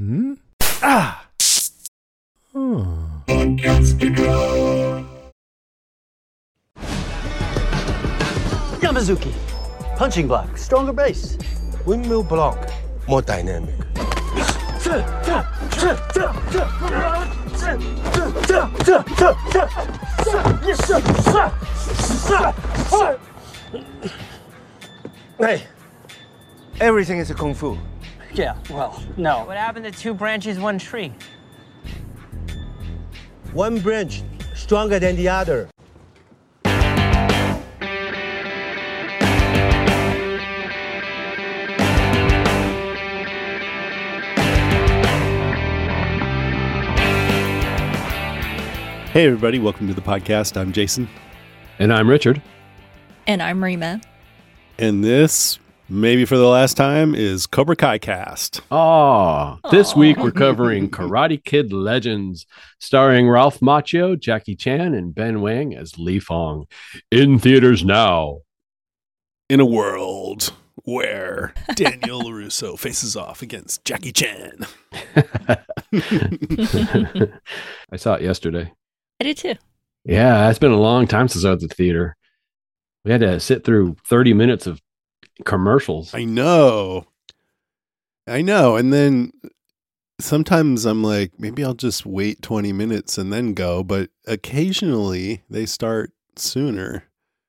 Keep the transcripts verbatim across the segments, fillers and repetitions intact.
Hmm? Ah! Oh. Yamazuki. Punching block. Stronger base. Windmill block. More dynamic. Hey, everything is a kung fu. Yeah, well, no. What happened to two branches, one tree? One branch stronger than the other. Hey, everybody. Welcome to the podcast. I'm Jason. And I'm Richard. And I'm Rima. And this, maybe for the last time, is Cobra Kai Cast. Oh, this week we're covering Karate Kid Legends, starring Ralph Macchio, Jackie Chan, and Ben Wang as Li Fong. In theaters now. In a world where Daniel LaRusso faces off against Jackie Chan. I saw it yesterday. I did too. Yeah, it's been a long time since I was at the theater. We had to sit through thirty minutes of commercials. I know. I know. And then sometimes I'm like, maybe I'll just wait twenty minutes and then go. But occasionally they start sooner.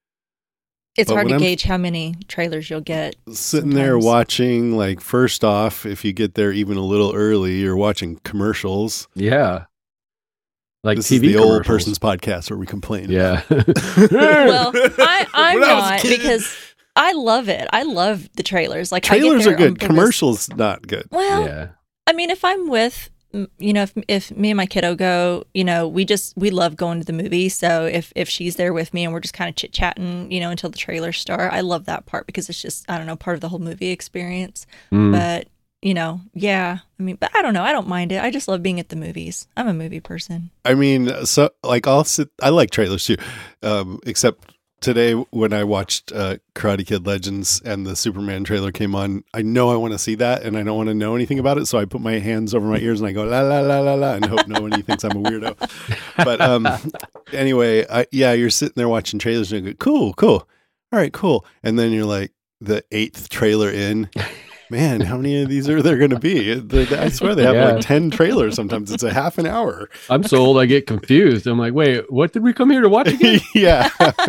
It's But hard to when I'm gauge how many trailers you'll get. Sitting there sometimes. watching, like, first off, if you get there even a little early, you're watching commercials. Yeah. Like This T V is the commercials. old person's podcast where we complain. Yeah. Well, I, I'm When I was a not kid- because I love it. I love the trailers. Like Trailers I get are there on good. purpose. Commercials, not good. Well, yeah. I mean, if I'm with, mm, you know, if if me and my kiddo go, you know, we just we love going to the movie. So if if she's there with me and we're just kind of chit chatting, you know, until the trailers start, I love that part because it's just I don't know part of the whole movie experience. Mm. But you know, yeah, I mean, but I don't know. I don't mind it. I just love being at the movies. I'm a movie person. I mean, so like I'll sit. I like trailers too, um, except today when I watched uh, Karate Kid Legends and the Superman trailer came on. I know I want to see that, and I don't want to know anything about it, so I put my hands over my ears and I go la la la la la, and hope nobody thinks I'm a weirdo. But um, anyway, I, yeah, you're sitting there watching trailers and you go, cool, cool, all right, cool, and then you're like the eighth trailer in. Man, how many of these are there going to be? They- they- I swear they have Yeah. like ten trailers. Sometimes it's a half an hour. I'm so old I get confused. I'm like, wait, what did we come here to watch again? Yeah.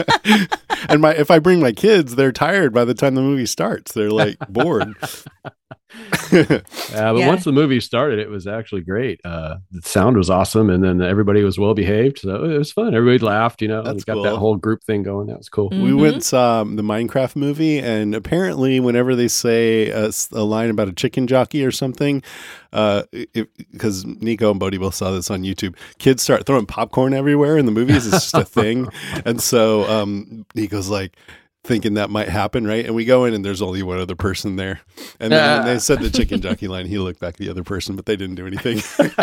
And my if I bring my kids, they're tired by the time the movie starts. They're like bored. Yeah, but Yeah. once the movie started, it was actually great. Uh, the sound was awesome, and then everybody was well behaved, so it was fun. Everybody laughed, you know. That's we got cool. that whole group thing going. That was cool. Mm. We Mhm. went and saw um, the Minecraft movie, and apparently, whenever they say a, s- a line about a chicken jockey or something, because Nico and Bodie both saw this on YouTube, kids start throwing popcorn everywhere in the movies. It's just a thing. And so um, Nico's like, thinking that might happen, right? And we go in and there's only one other person there. And then when they said the chicken jockey line, he looked back at the other person, but they didn't do anything.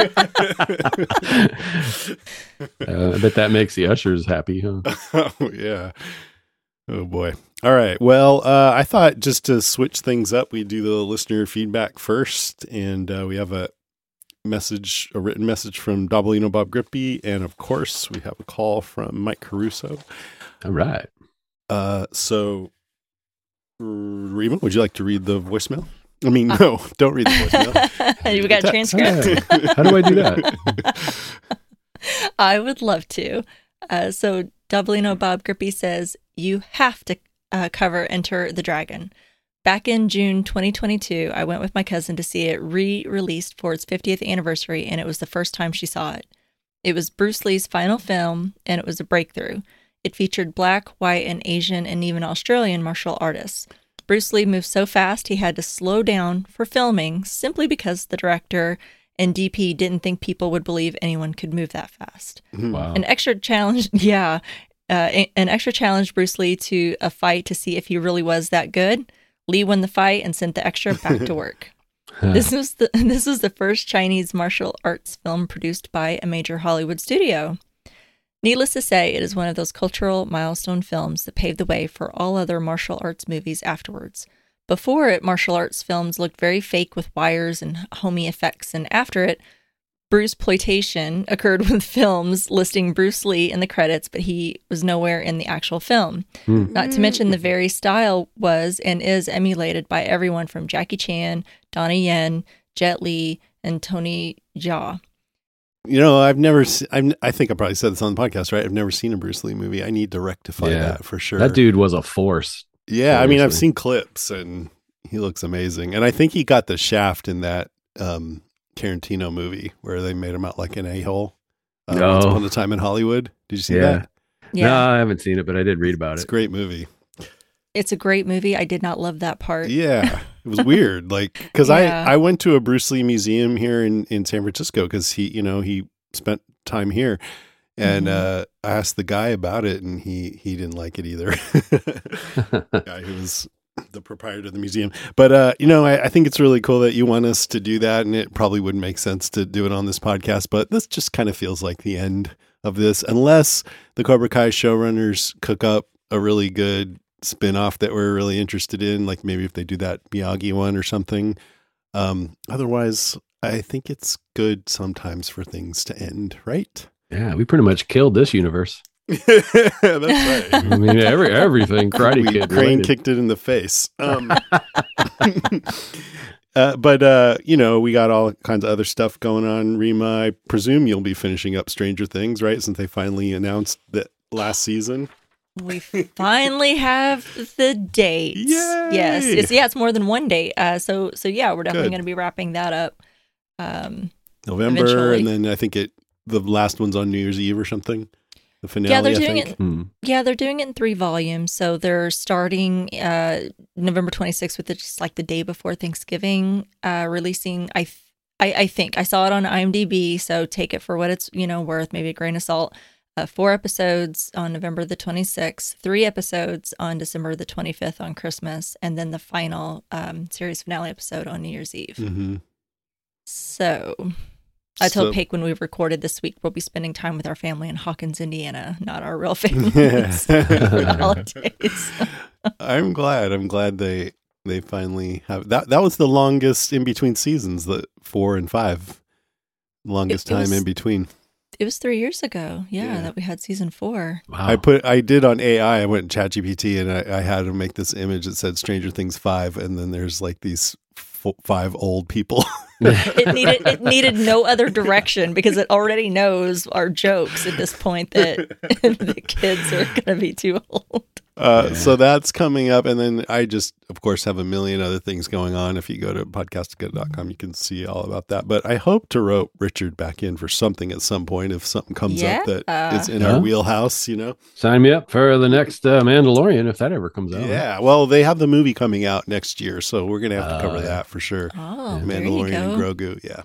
Uh, I bet that makes the ushers happy, huh? Oh, yeah. Oh, boy. All right. Well, uh, I thought just to switch things up, we do the listener feedback first. And uh, we have a message, a written message from Dabalino Bob Grippy. And of course, we have a call from Mike Caruso. All right. Uh, so, Rima, would you like to read the voicemail? I mean, no, don't read the voicemail. We got a Text. transcript. Hey, how do I do that? I would love to. Uh, so Dublino Bob Grippy says, you have to uh, cover Enter the Dragon. Back in June twenty twenty-two, I went with my cousin to see it re-released for its fiftieth anniversary, and it was the first time she saw it. It was Bruce Lee's final film, and it was a breakthrough. It featured black, white, and Asian, and even Australian martial artists. Bruce Lee moved so fast he had to slow down for filming simply because the director and D P didn't think people would believe anyone could move that fast. Wow. An extra challenge, yeah, uh, an extra challenge Bruce Lee to a fight to see if he really was that good. Lee won the fight and sent the extra back to work. This was the this was the first Chinese martial arts film produced by a major Hollywood studio. Needless to say, it is one of those cultural milestone films that paved the way for all other martial arts movies afterwards. Before it, martial arts films looked very fake with wires and homey effects, and after it, Bruceploitation occurred with films listing Bruce Lee in the credits, but he was nowhere in the actual film. Hmm. Not to mention the very style was and is emulated by everyone from Jackie Chan, Donnie Yen, Jet Li, and Tony Jaa. You know, I've never, se- I've, I think I probably said this on the podcast, right? I've never seen a Bruce Lee movie. I need to rectify Yeah. that for sure. That dude was a force. Yeah, I mean, I've Seriously. seen clips and he looks amazing. And I think he got the shaft in that um, Tarantino movie where they made him out like an a-hole. Uh, No. Once Upon a Time in Hollywood. Did you see Yeah. that? Yeah, No, I haven't seen it, but I did read about It's a it. great movie. it's a great movie. I did not love that part. Yeah, it was weird. Like, because Yeah. I, I went to a Bruce Lee museum here in, in San Francisco because he, you know, he spent time here. And Mhm. uh, I asked the guy about it, and he he didn't like it either. Guy who was the proprietor of the museum. But uh, you know, I, I think it's really cool that you want us to do that, and it probably wouldn't make sense to do it on this podcast. But this just kind of feels like the end of this, unless the Cobra Kai showrunners cook up a really good spin-off that we're really interested in, like maybe if they do that Miyagi one or something. Um, otherwise, I think it's good sometimes for things to end, right? Yeah, we pretty much killed this universe. That's right. I mean, every everything Karate We- Kid. Crane related. kicked it in the face. Um, uh, but, uh, you know, we got all kinds of other stuff going on. Rima, I presume you'll be finishing up Stranger Things, right? Since they finally announced that last season. We finally have the date. Yay! Yes, it's yeah, it's more than one date. Uh, so so yeah, we're definitely Good. going to be wrapping that up. Um, November, Eventually. and then I think it the last one's on New Year's Eve or something. The finale, yeah, they're I doing think. it. Hmm. Yeah, they're doing it in three volumes. So they're starting uh, November twenty-sixth with it just like the day before Thanksgiving, uh, releasing. I, th- I I think I saw it on IMDb, so take it for what it's you know worth, maybe a grain of salt. Uh, four episodes on November the twenty-sixth, three episodes on December the twenty-fifth on Christmas, and then the final um, series finale episode on New Year's Eve. Mm-hmm. So I told So- Paige when we recorded this week, we'll be spending time with our family in Hawkins, Indiana, not our real families for the holidays. I'm glad. I'm glad they they finally have that. That was the longest in between seasons, the four and five. Longest It- it time was- in between. It was three years ago, yeah, Yeah. that we had season four. Wow. I put I did on A I. I went to ChatGPT and I, I had to make this image that said Stranger Things five, and then there's like these f- five old people. It needed it needed no other direction because it already knows our jokes at this point that the kids are going to be too old. Uh, Yeah. So that's coming up, and then I just, of course, have a million other things going on. If you go to podcastica dot com, you can see all about that. But I hope to rope Richard back in for something at some point if something comes up that Yeah. is in Yeah. our wheelhouse. You know. Sign me up for the next uh, Mandalorian if that ever comes out. Yeah. Well, they have the movie coming out next year, so we're gonna have to Oh, cover yeah. that for sure. Oh, there you Mandalorian and go. Grogu. Yeah.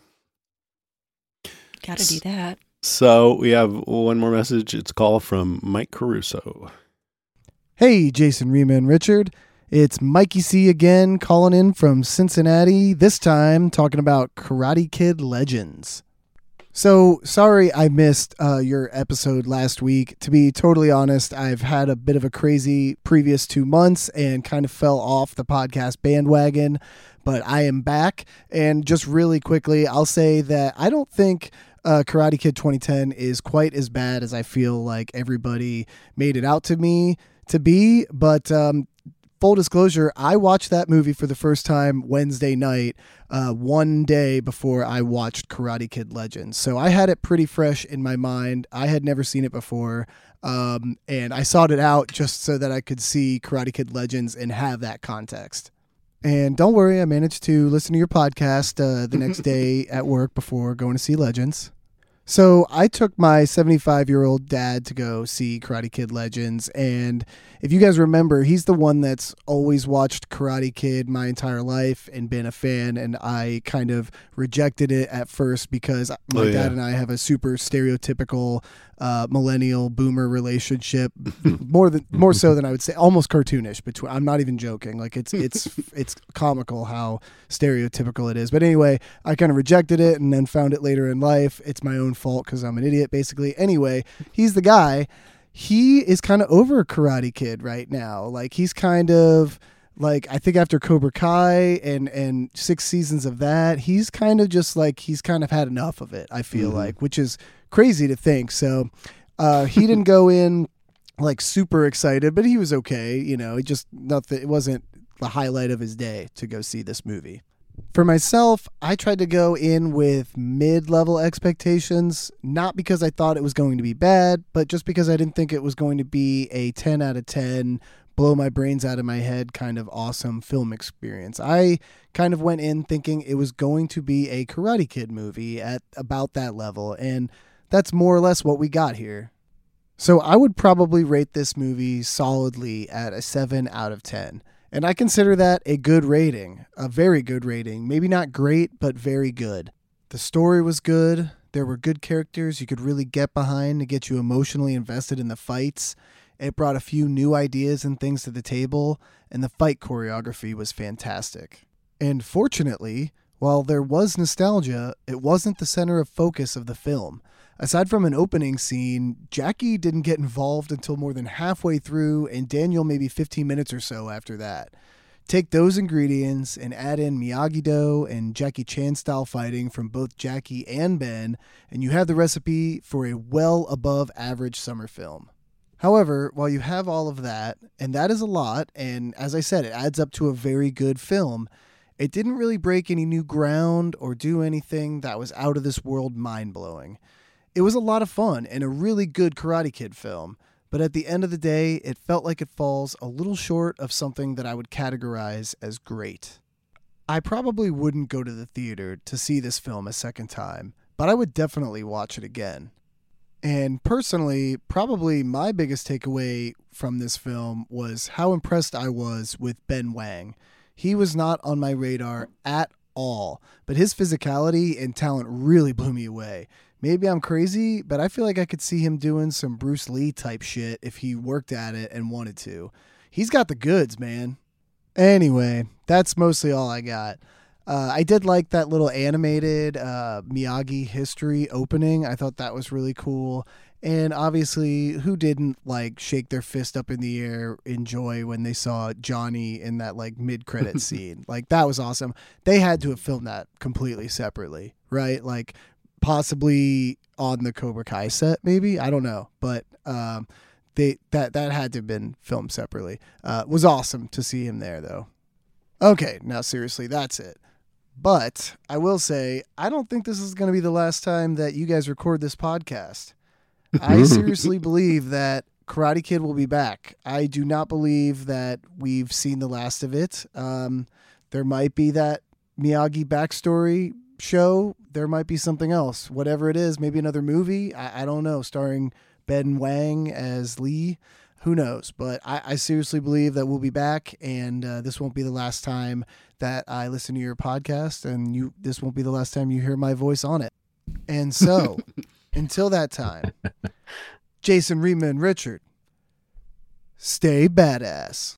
Got to do that. So we have one more message. It's a call from Mike Caruso. Hey, Jason, Rima, and Richard. It's Mikey C again calling in from Cincinnati, this time talking about Karate Kid Legends. So, sorry I missed uh, your episode last week. To be totally honest, I've had a bit of a crazy previous two months and kind of fell off the podcast bandwagon, but I am back. And just really quickly, I'll say that I don't think uh, Karate Kid twenty ten is quite as bad as I feel like everybody made it out to me to be, but um, full disclosure, I watched that movie for the first time Wednesday night, uh, one day before I watched Karate Kid Legends. So I had it pretty fresh in my mind. I had never seen it before, um, and I sought it out just so that I could see Karate Kid Legends and have that context. And don't worry, I managed to listen to your podcast uh, the next day at work before going to see Legends. So I took my seventy-five-year-old dad to go see Karate Kid Legends, and if you guys remember, he's the one that's always watched Karate Kid my entire life and been a fan, and I kind of rejected it at first because my Oh, yeah. dad and I have a super stereotypical uh, millennial boomer relationship, more than more so than I would say, almost cartoonish. Between, I'm not even joking. Like it's it's it's comical how stereotypical it is. But anyway, I kind of rejected it and then found it later in life. It's my own fault because I'm an idiot, basically. Anyway, he's the guy. He is kind of over Karate Kid right now. Like he's kind of Like, I think after Cobra Kai and, and six seasons of that, he's kind of just like, he's kind of had enough of it, I feel Mm-hmm. like, which is crazy to think. So uh, he didn't go in like super excited, but he was okay. You know, it just nothing, it wasn't the highlight of his day to go see this movie. For myself, I tried to go in with mid-level expectations, not because I thought it was going to be bad, but just because I didn't think it was going to be a ten out of ten, blow my brains out of my head kind of awesome film experience. I kind of went in thinking it was going to be a Karate Kid movie at about that level, and that's more or less what we got here. So I would probably rate this movie solidly at a seven out of ten. And I consider that a good rating, a very good rating. Maybe not great, but very good. The story was good. There were good characters you could really get behind to get you emotionally invested in the fights. It brought a few new ideas and things to the table, and the fight choreography was fantastic. And fortunately, while there was nostalgia, it wasn't the center of focus of the film. Aside from an opening scene, Jackie didn't get involved until more than halfway through, and Daniel maybe fifteen minutes or so after that. Take those ingredients and add in Miyagi-Do and Jackie Chan style fighting from both Jackie and Ben, and you have the recipe for a well above average summer film. However, while you have all of that, and that is a lot, and as I said, it adds up to a very good film, it didn't really break any new ground or do anything that was out of this world mind-blowing. It was a lot of fun and a really good Karate Kid film, but at the end of the day, it felt like it falls a little short of something that I would categorize as great. I probably wouldn't go to the theater to see this film a second time, but I would definitely watch it again. And personally, probably my biggest takeaway from this film was how impressed I was with Ben Wang. He was not on my radar at all, but his physicality and talent really blew me away. Maybe I'm crazy, but I feel like I could see him doing some Bruce Lee type shit if he worked at it and wanted to. He's got the goods, man. Anyway, that's mostly all I got. Uh, I did like that little animated uh, Miyagi history opening. I thought that was really cool. And obviously, who didn't like shake their fist up in the air in joy when they saw Johnny in that like mid-credit scene? Like, that was awesome. They had to have filmed that completely separately, right? Like, possibly on the Cobra Kai set, maybe, I don't know, but um, they that that had to have been filmed separately. Uh, it was awesome to see him there, though. Okay, now seriously, that's it. But I will say, I don't think this is going to be the last time that you guys record this podcast. I seriously believe that Karate Kid will be back. I do not believe that we've seen the last of it. Um, there might be that Miyagi backstory show. There might be something else, whatever it is, maybe another movie. I, I don't know, starring Ben Wang as Lee. Who knows? But I, I seriously believe that we'll be back, and uh, this won't be the last time that I listen to your podcast, and you this won't be the last time you hear my voice on it. And so, until that time, Jason, Rima, and Richard, stay badass.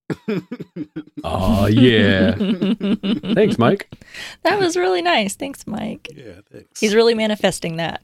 Oh, yeah. Thanks, Mike. That was really nice. Thanks, Mike. Yeah, thanks. He's really manifesting that.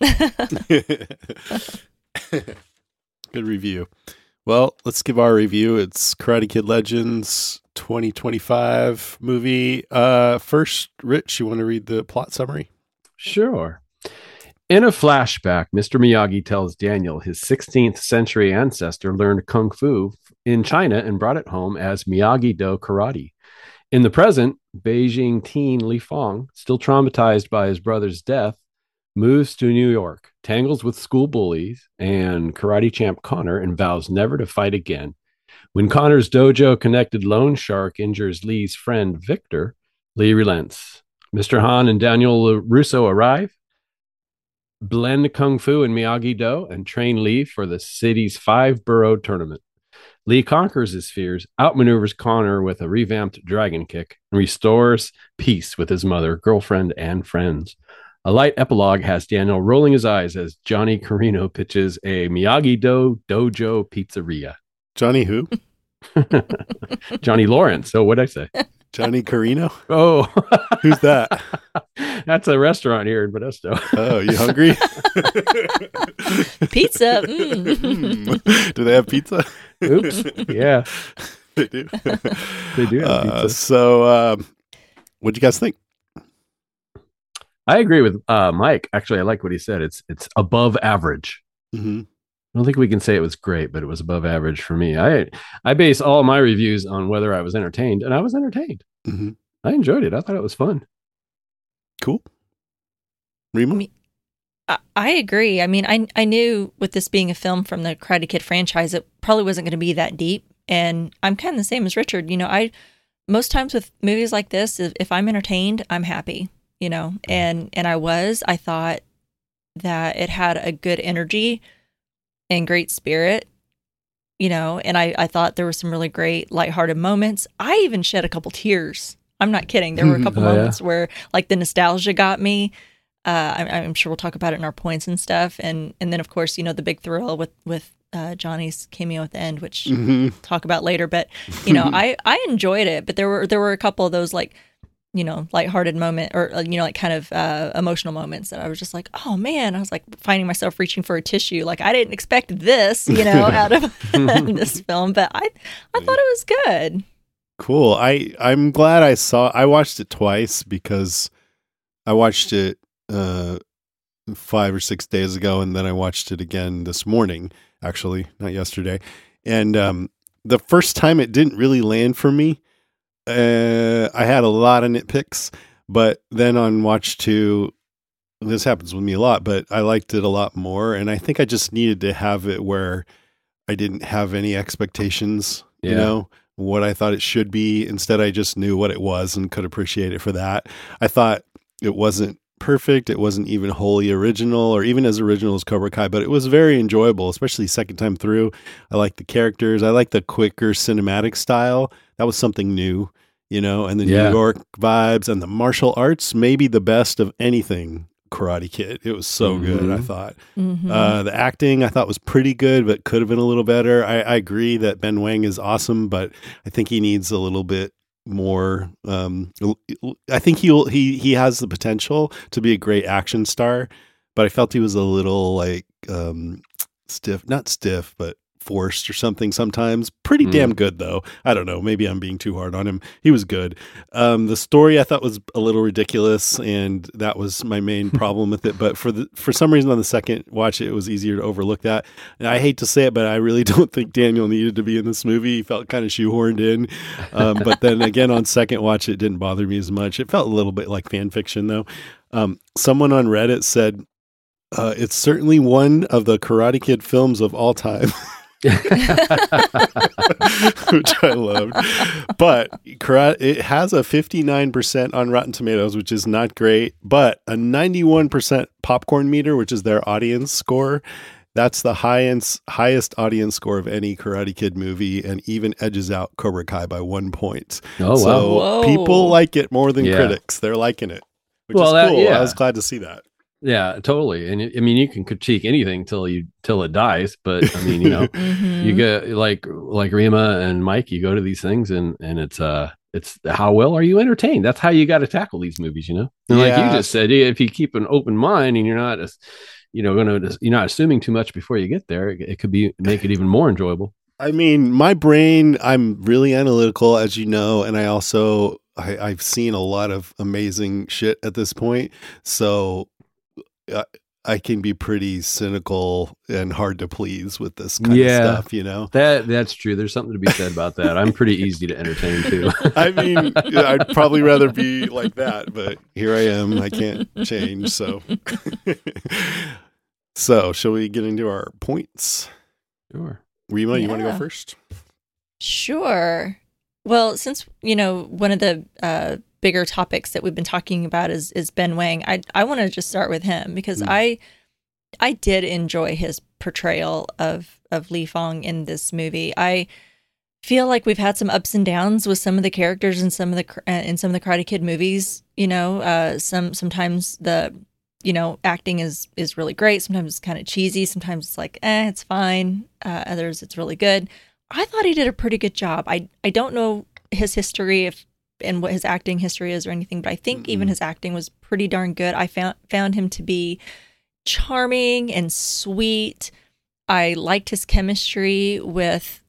Good review. Well, let's give our review. It's Karate Kid Legends twenty twenty-five movie. Uh, first, Rich, you want to read the plot summary? Sure. In a flashback, Mister Miyagi tells Daniel his sixteenth century ancestor learned Kung Fu in China and brought it home as Miyagi-Do karate. In the present, Beijing teen Li Fong, still traumatized by his brother's death, moves to New York, tangles with school bullies and karate champ Connor, and vows never to fight again. When Connor's dojo-connected loan shark injures Lee's friend Victor, Lee relents. Mister Han and Daniel Russo arrive, blend Kung Fu and Miyagi-Do, and train Lee for the city's five-borough tournament. Lee conquers his fears, outmaneuvers Connor with a revamped dragon kick, and restores peace with his mother, girlfriend, and friends. A light epilogue has Daniel rolling his eyes as Johnny Carino pitches a Miyagi-Do dojo pizzeria. Johnny who? Johnny Lawrence. So what'd I say? Johnny Carino? Oh, Who's that? That's a restaurant here in Modesto. Oh, you hungry? Pizza. Mm. Do they have pizza? Oops. Yeah. They do. They do have Uh, pizza. so, um, what do you guys think? I agree with uh, Mike. Actually, I like what he said. It's it's above average. Mm-hmm. I don't think we can say it was great, but it was above average for me. I I base all my reviews on whether I was entertained, and I was entertained. Mm-hmm. I enjoyed it. I thought it was fun. Cool. Remo? Me- I, I agree. I mean, I I knew with this being a film from the Karate Kid franchise, it probably wasn't going to be that deep. And I'm kind of the same as Richard. You know, I most times with movies like this, if, if I'm entertained, I'm happy. You know, and and I was. I thought that it had a good energy and great spirit. You know, and I I thought there were some really great lighthearted moments. I even shed a couple tears. I'm not kidding. There were a couple Oh, yeah. moments where like the nostalgia got me. Uh, I'm, I'm sure we'll talk about it in our points and stuff, and and then of course you know the big thrill with with uh, Johnny's cameo at the end, which Mm-hmm. we'll talk about later. But you know, I I enjoyed it, but there were there were a couple of those like you know lighthearted moment or uh, you know like kind of uh, emotional moments that I was just like, oh man, I was like finding myself reaching for a tissue. Like I didn't expect this, you know, out of this film, but I I thought it was good. Cool. I I'm glad I saw. I watched it twice because I watched it uh, five or six days ago, and then I watched it again this morning. Actually, not yesterday. And um, the first time it didn't really land for me. Uh, I had a lot of nitpicks, but then on watch two, this happens with me a lot. But I liked it a lot more, and I think I just needed to have it where I didn't have any expectations. You Yeah. know. What I thought it should be. Instead, I just knew what it was and could appreciate it for that. I thought it wasn't perfect. It wasn't even wholly original or even as original as Cobra Kai, but it was very enjoyable, especially second time through. I like the characters. I like the quicker cinematic style. That was something new, you know, and the Yeah. New York vibes and the martial arts, maybe the best of anything Karate Kid. It was so good, I Mhm. thought. Mhm. Uh, the acting I thought was pretty good, but could have been a little better. I, I agree that Ben Wang is awesome, but I think he needs a little bit more. Um, I think he'll he he has the potential to be a great action star, but I felt he was a little like um, stiff, not stiff, but forced or something sometimes. Pretty Mm. damn good though. I don't know. Maybe I'm being too hard on him. He was good. Um, the story I thought was a little ridiculous, and that was my main problem with it. But for the for some reason on the second watch, it was easier to overlook that. And I hate to say it, but I really don't think Daniel needed to be in this movie. He felt kind of shoehorned in. Um, but then again, on second watch, it didn't bother me as much. It felt a little bit like fan fiction though. Um, someone on Reddit said uh, it's certainly one of the Karate Kid films of all time. Which I loved. But karate, it has a fifty-nine percent on Rotten Tomatoes, which is not great, but a ninety-one percent popcorn meter, which is their audience score. That's the highest, highest audience score of any Karate Kid movie, and even edges out Cobra Kai by one point. Oh, wow. So Whoa. people like it more than Yeah. critics. They're liking it, which Well, is that- cool. yeah. I was glad to see that. Yeah, totally. And I mean, you can critique anything till you till it dies. But I mean, you know, Mhm. you get like like Rima and Mike. You go to these things, and and it's uh, it's how well are you entertained? That's how you got to tackle these movies, you know. And like Yeah. you just said, if you keep an open mind and you're not, as you know, going to you're not assuming too much before you get there, it, it could be make it even more enjoyable. I mean, my brain, I'm really analytical, as you know, and I also, I, I've seen a lot of amazing shit at this point. So I, I can be pretty cynical and hard to please with this kind Yeah. of stuff, you know? That that's true. There's something to be said about that. I'm pretty easy to entertain too. I mean, I'd probably rather be like that, but here I am. I can't change. So, so shall we get into our points? Sure. Rima, you want to go Yeah. first? Sure. Well, since you know one of the uh, bigger topics that we've been talking about is is Ben Wang, I I want to just start with him because Mm. I I did enjoy his portrayal of of Li Fong in this movie. I feel like we've had some ups and downs with some of the characters in some of the uh, in some of the Karate Kid movies. You know, uh, some sometimes the you know acting is is really great. Sometimes it's kind of cheesy. Sometimes it's like eh, it's fine. Uh, others it's really good. I thought he did a pretty good job. I I don't know his history if and what his acting history is or anything, but I think Mm-mm. even his acting was pretty darn good. I found found him to be charming and sweet. I liked his chemistry with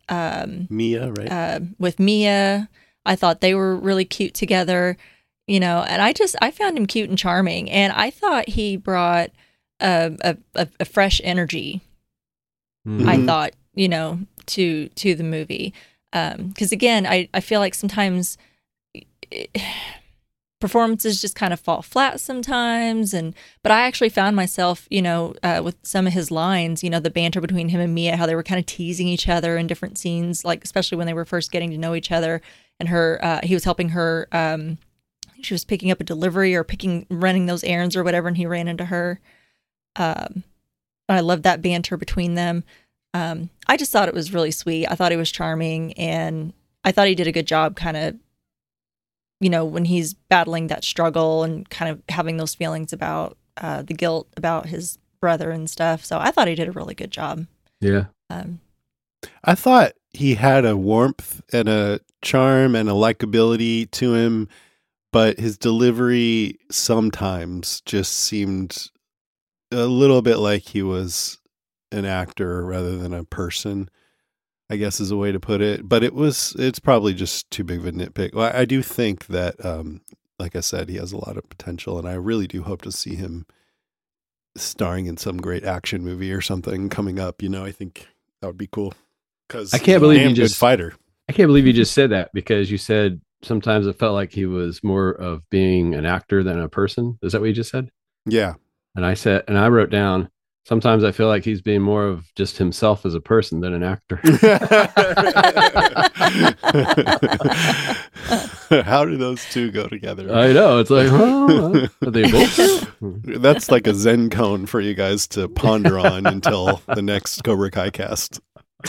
um, Mia, right? uh, with Mia. I thought they were really cute together, you know, and I just, I found him cute and charming. And I thought he brought a, a, a, a fresh energy, Mhm. I thought, you know, to, to the movie. Um, 'cause again, I, I feel like sometimes it, performances just kind of fall flat sometimes. And, but I actually found myself, you know, uh, with some of his lines, you know, the banter between him and Mia, how they were kind of teasing each other in different scenes, like, especially when they were first getting to know each other, and her, uh, he was helping her, um, I think she was picking up a delivery or picking, running those errands or whatever. And he ran into her. Um, I loved that banter between them. Um, I just thought it was really sweet. I thought he was charming, and I thought he did a good job kind of, you know, when he's battling that struggle and kind of having those feelings about uh, the guilt about his brother and stuff. So I thought he did a really good job. Yeah. Um, I thought he had a warmth and a charm and a likability to him, but his delivery sometimes just seemed a little bit like he was an actor rather than a person, I guess is a way to put it. But it was, it's probably just too big of a nitpick. Well, I do think that, um, like I said, he has a lot of potential, and I really do hope to see him starring in some great action movie or something coming up. You know, I think that would be cool. Because I can't believe he's a you damn good just- fighter. I can't believe you just said that, because you said sometimes it felt like he was more of being an actor than a person. Is that what you just said? Yeah. And I said, and I wrote down, sometimes I feel like he's being more of just himself as a person than an actor. How do those two go together? I know. It's like, oh, are they both? That's like a Zen cone for you guys to ponder on until the next Cobra Kai cast.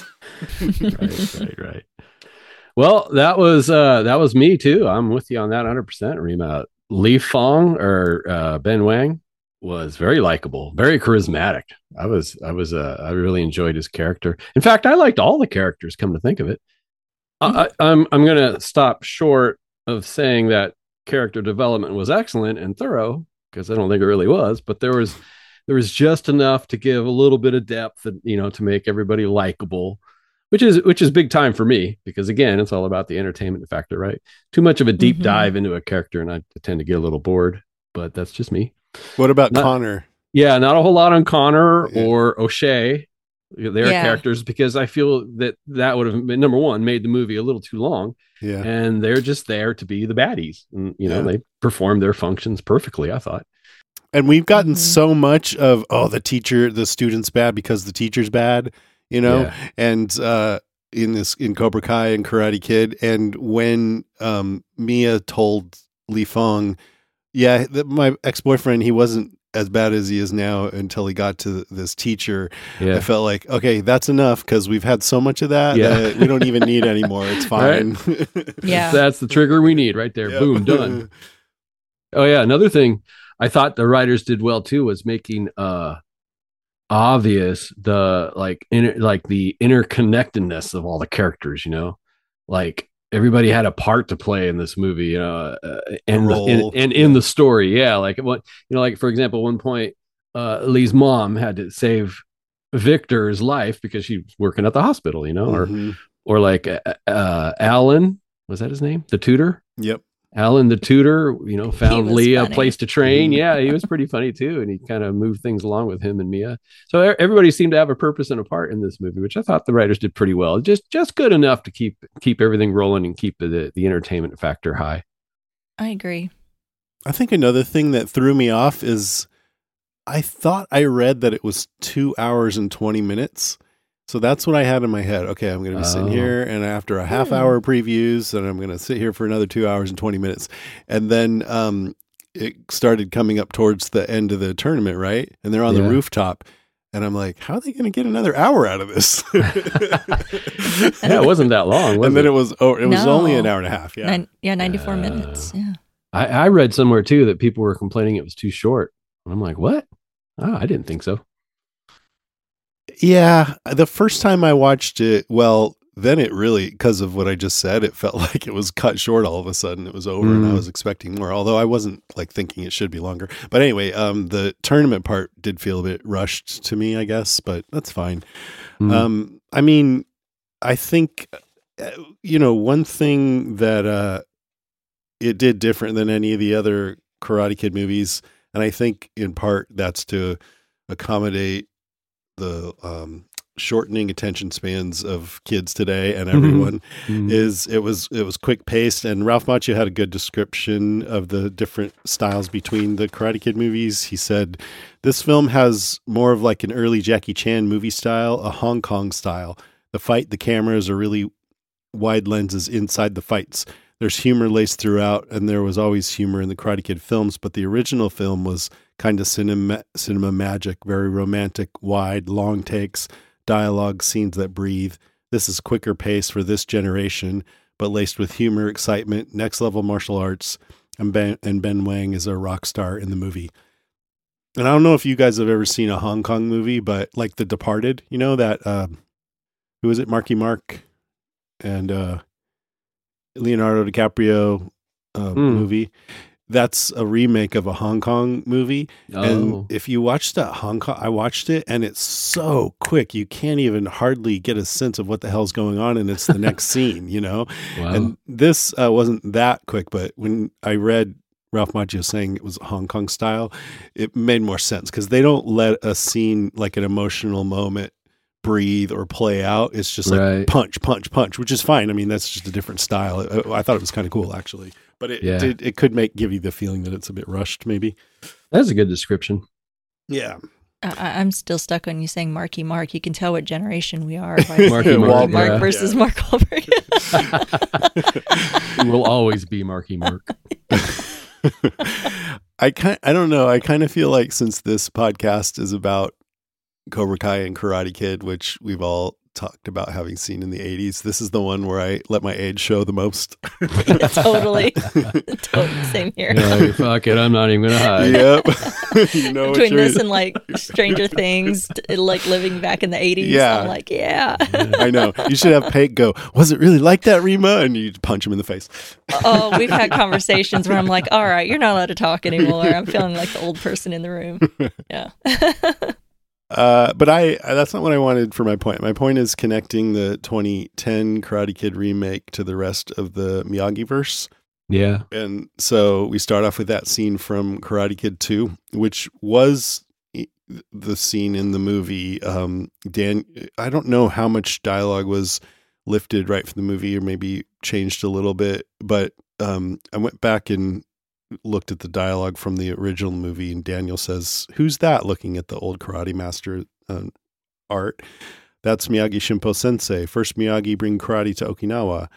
right, right, right. Well, that was uh, that was me too. I'm with you on that one hundred percent. Rima Li Fong or uh, Ben Wang was very likable, very charismatic. I was, I was, uh, I really enjoyed his character. In fact, I liked all the characters. Come to think of it, mm-hmm. I, I'm, I'm going to stop short of saying that character development was excellent and thorough, because I don't think it really was. But there was, there was just enough to give a little bit of depth, and you know, to make everybody likable, which is, which is big time for me, because again, it's all about the entertainment factor, right? Too much of a deep mm-hmm. dive into a character, and I tend to get a little bored. But that's just me. What about not, Connor? Yeah, not a whole lot on Connor yeah. or O'Shea. Their yeah. characters, because I feel that that would have been, number one, made the movie a little too long. Yeah, and they're just there to be the baddies, and you know, yeah. they perform their functions perfectly, I thought. And we've gotten mm-hmm. so much of, oh, the teacher, the student's bad because the teacher's bad, you know, yeah. and uh, in this in Cobra Kai and Karate Kid, and when um, Mia told Li Fong, yeah, the, my ex-boyfriend, he wasn't as bad as he is now until he got to this teacher. Yeah. I felt like, okay, that's enough, because we've had so much of that yeah. that we don't even need anymore. It's fine. Right? Yeah, that's the trigger we need right there. Yep. Boom, done. Oh yeah, another thing I thought the writers did well too was making uh obvious the like inter, like the interconnectedness of all the characters. You know, like everybody had a part to play in this movie, you know, uh, and, the, and, and in the story. Yeah. Like what, you know, like for example, one point, uh, Lee's mom had to save Victor's life because she was working at the hospital, you know, mm-hmm. or, or like, uh, uh, Alan, was that his name? The tutor? Yep. Alan, the tutor, you know, found Lee funny. a place to train. Yeah. He was pretty funny too. And he kind of moved things along with him and Mia. So everybody seemed to have a purpose and a part in this movie, which I thought the writers did pretty well. Just, just good enough to keep, keep everything rolling and keep the, the entertainment factor high. I agree. I think another thing that threw me off is I thought I read that it was two hours and twenty minutes. So that's what I had in my head. Okay, I'm going to be sitting oh. here, and after a half hour previews, then I'm going to sit here for another two hours and twenty minutes. And then um, it started coming up towards the end of the tournament, right? And they're on yeah. the rooftop. And I'm like, how are they going to get another hour out of this? Yeah, it wasn't that long. Was and then it, it was oh, it was no. only an hour and a half. Yeah, Nine, yeah, ninety-four uh, minutes. Yeah. I, I read somewhere too that people were complaining it was too short. And I'm like, what? Oh, I didn't think so. Yeah, the first time I watched it, well, then it really, because of what I just said, it felt like it was cut short all of a sudden. It was over mm. and I was expecting more, although I wasn't like thinking it should be longer. But anyway, um, the tournament part did feel a bit rushed to me, I guess, but that's fine. Mm. Um, I mean, I think, uh, you know, one thing that uh, it did different than any of the other Karate Kid movies, and I think in part that's to accommodate the um, shortening attention spans of kids today and everyone, Mhm. is it was it was quick paced, and Ralph Macchio had a good description of the different styles between the Karate Kid movies. He said, this film has more of like an early Jackie Chan movie style, a Hong Kong style. The fight, the cameras are really wide lenses inside the fights. There's humor laced throughout, and there was always humor in the Karate Kid films, but the original film was kind of cinema, cinema magic, very romantic, wide, long takes, dialogue, scenes that breathe. This is quicker pace for this generation, but laced with humor, excitement, next level martial arts, and Ben, and Ben Wang is a rock star in the movie. And I don't know if you guys have ever seen a Hong Kong movie, but like The Departed, you know, that, uh, who was it? Marky Mark and uh, Leonardo DiCaprio uh, Mm. movie. That's a remake of a Hong Kong movie. Oh, And if you watch that Hong Kong, I watched it and it's so quick. You can't even hardly get a sense of what the hell's going on. And it's the next scene, you know? wow. And this uh, wasn't that quick, but when I read Ralph Macchio saying it was Hong Kong style, it made more sense because they don't let a scene, like an emotional moment, breathe or play out. It's just like Right. punch, punch, punch, which is fine. I mean, that's just a different style. I, I thought it was kind of cool, actually. But it, Yeah. did, it could make give you the feeling that it's a bit rushed, maybe. That's a good description. Yeah. I, I'm still stuck on you saying Marky Mark. You can tell what generation we are by Marky saying Mark, Mark yeah. versus Yeah. Mark Wahlberg. It will always be Marky Mark. I kind I don't know. I kind of feel like since this podcast is about Cobra Kai and Karate Kid, which we've all talked about having seen in the eighties, this is the one where I let my age show the most. Totally. Totally. Same here. No, fuck it. I'm not even going to hide. Yep. You know what Between you this mean. and like Stranger Things, t- like living back in the eighties. Yeah. I'm like, yeah. I know. You should have Pate go, was it really like that, Rima? And you punch him in the face. Oh, we've had conversations where I'm like, all right, you're not allowed to talk anymore. I'm feeling like the old person in the room. Yeah. Uh, but I, that's not what I wanted for my point. My point is connecting the twenty ten Karate Kid remake to the rest of the Miyagi verse. Yeah. And so we start off with that scene from Karate Kid two, which was the scene in the movie. Um, Dan, I don't know how much dialogue was lifted right from the movie or maybe changed a little bit, but um, I went back and looked at the dialogue from the original movie, and Daniel says, "Who's that?" looking at the old Karate Master uh, art. That's Miyagi Shimpo Sensei. First Miyagi bring karate to Okinawa.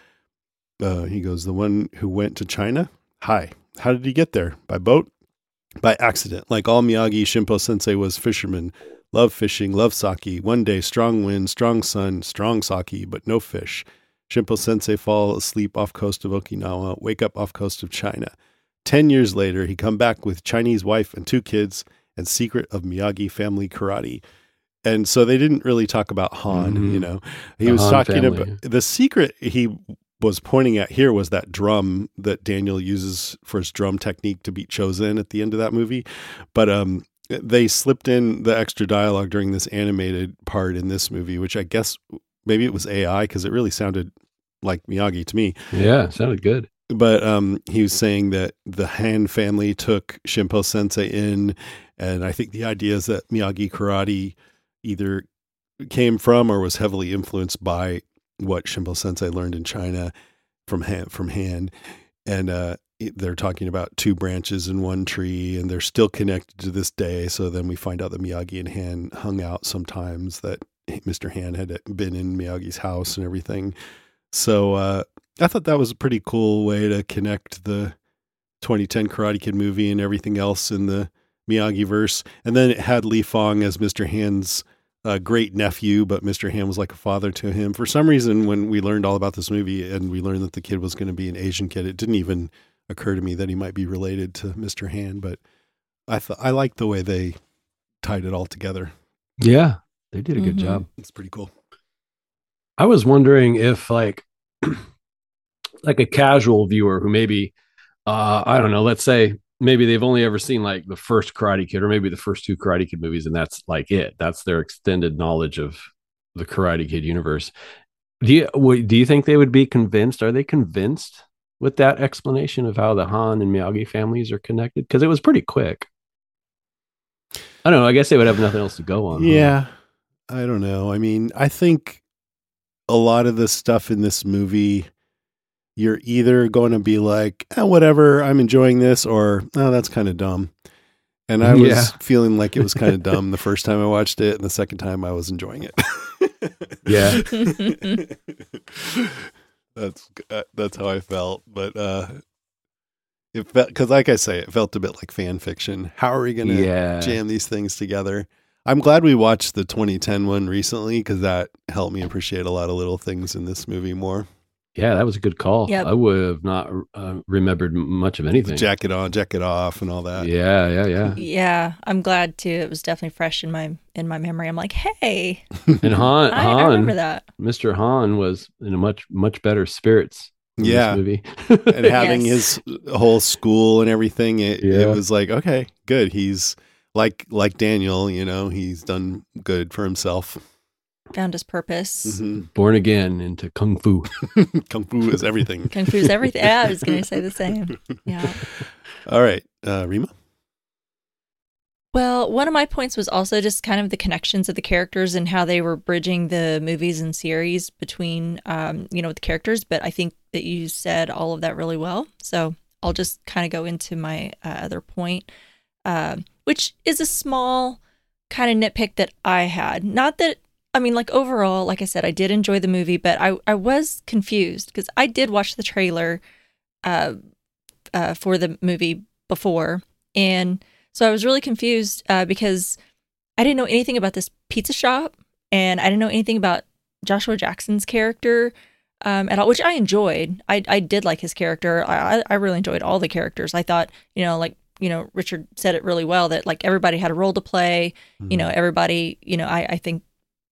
Uh, he goes, the one who went to China? Hi. How did he get there? By boat? By accident. Like all Miyagi, Shimpo Sensei was fisherman. Love fishing, love sake. One day, strong wind, strong sun, strong sake, but no fish. Shimpo Sensei fall asleep off coast of Okinawa, wake up off coast of China. Ten years later, he come back with Chinese wife and two kids and secret of Miyagi family karate. And so they didn't really talk about Han, Mhm. you know. He The was Han talking family. about the secret he was pointing at here was that drum that Daniel uses for his drum technique to beat Chozen at the end of that movie. But um, they slipped in the extra dialogue during this animated part in this movie, which I guess maybe it was A I because it really sounded like Miyagi to me. Yeah. Sounded good. But um, he was saying that the Han family took Shimpo Sensei in, and I think the idea is that Miyagi karate either came from or was heavily influenced by what Shimpo Sensei learned in China from Han. From Han. And uh, they're talking about two branches in one tree, and they're still connected to this day. So then we find out that Miyagi and Han hung out sometimes, that Mister Han had been in Miyagi's house and everything. So uh, I thought that was a pretty cool way to connect the twenty ten Karate Kid movie and everything else in the Miyagi verse. And then it had Li Fong as Mister Han's uh, great nephew, but Mister Han was like a father to him. For some reason, when we learned all about this movie and we learned that the kid was going to be an Asian kid, it didn't even occur to me that he might be related to Mister Han. But I thought I liked the way they tied it all together. Yeah. They did a good Mhm. job. It's pretty cool. I was wondering if like like a casual viewer who maybe uh I don't know, let's say maybe they've only ever seen like the first Karate Kid or maybe the first two Karate Kid movies and that's like it. That's their extended knowledge of the Karate Kid universe. Do you wait, do you think they would be convinced? Are they convinced with that explanation of how the Han and Miyagi families are connected? Because it was pretty quick. I don't know. I guess they would have nothing else to go on. Yeah. Huh? I don't know. I mean, I think a lot of the stuff in this movie, you're either going to be like, oh, whatever, I'm enjoying this, or, oh, that's kind of dumb. And I was Yeah. feeling like it was kind of dumb the first time I watched it, and the second time I was enjoying it. Yeah. that's uh, that's how I felt. But uh, it felt, because like I say, it felt a bit like fan fiction. How are we going to Yeah. jam these things together? I'm glad we watched the twenty ten one recently, because that helped me appreciate a lot of little things in this movie more. Yeah, that was a good call. Yep. I would have not uh, remembered much of anything. Jacket on, jacket off, and all that. Yeah, yeah, yeah. Yeah, I'm glad too. It was definitely fresh in my in my memory. I'm like, hey, And Han, I, Han I remember that. Mister Han was in a much, much better spirits in Yeah. this movie. And having Yes. his whole school and everything, it, Yeah. it was like, okay, good. He's like like Daniel, you know, he's done good for himself. Found his purpose. Mhm. Born again into Kung Fu. Kung Fu is everything. Kung Fu's everything. Yeah, I was going to say the same. Yeah. All right, uh, Rima. Well, one of my points was also just kind of the connections of the characters and how they were bridging the movies and series between, um, you know, the characters. But I think that you said all of that really well. So I'll just kind of go into my uh, other point, um, which is a small kind of nitpick that I had. Not that, I mean, like overall, like I said, I did enjoy the movie, but I, I was confused because I did watch the trailer uh, uh, for the movie before. And so I was really confused uh, because I didn't know anything about this pizza shop, and I didn't know anything about Joshua Jackson's character um, at all, which I enjoyed. I I did like his character. I I really enjoyed all the characters. I thought, you know, like, you know, Richard said it really well, that like everybody had a role to play. Mm-hmm. You know, everybody, you know, I, I think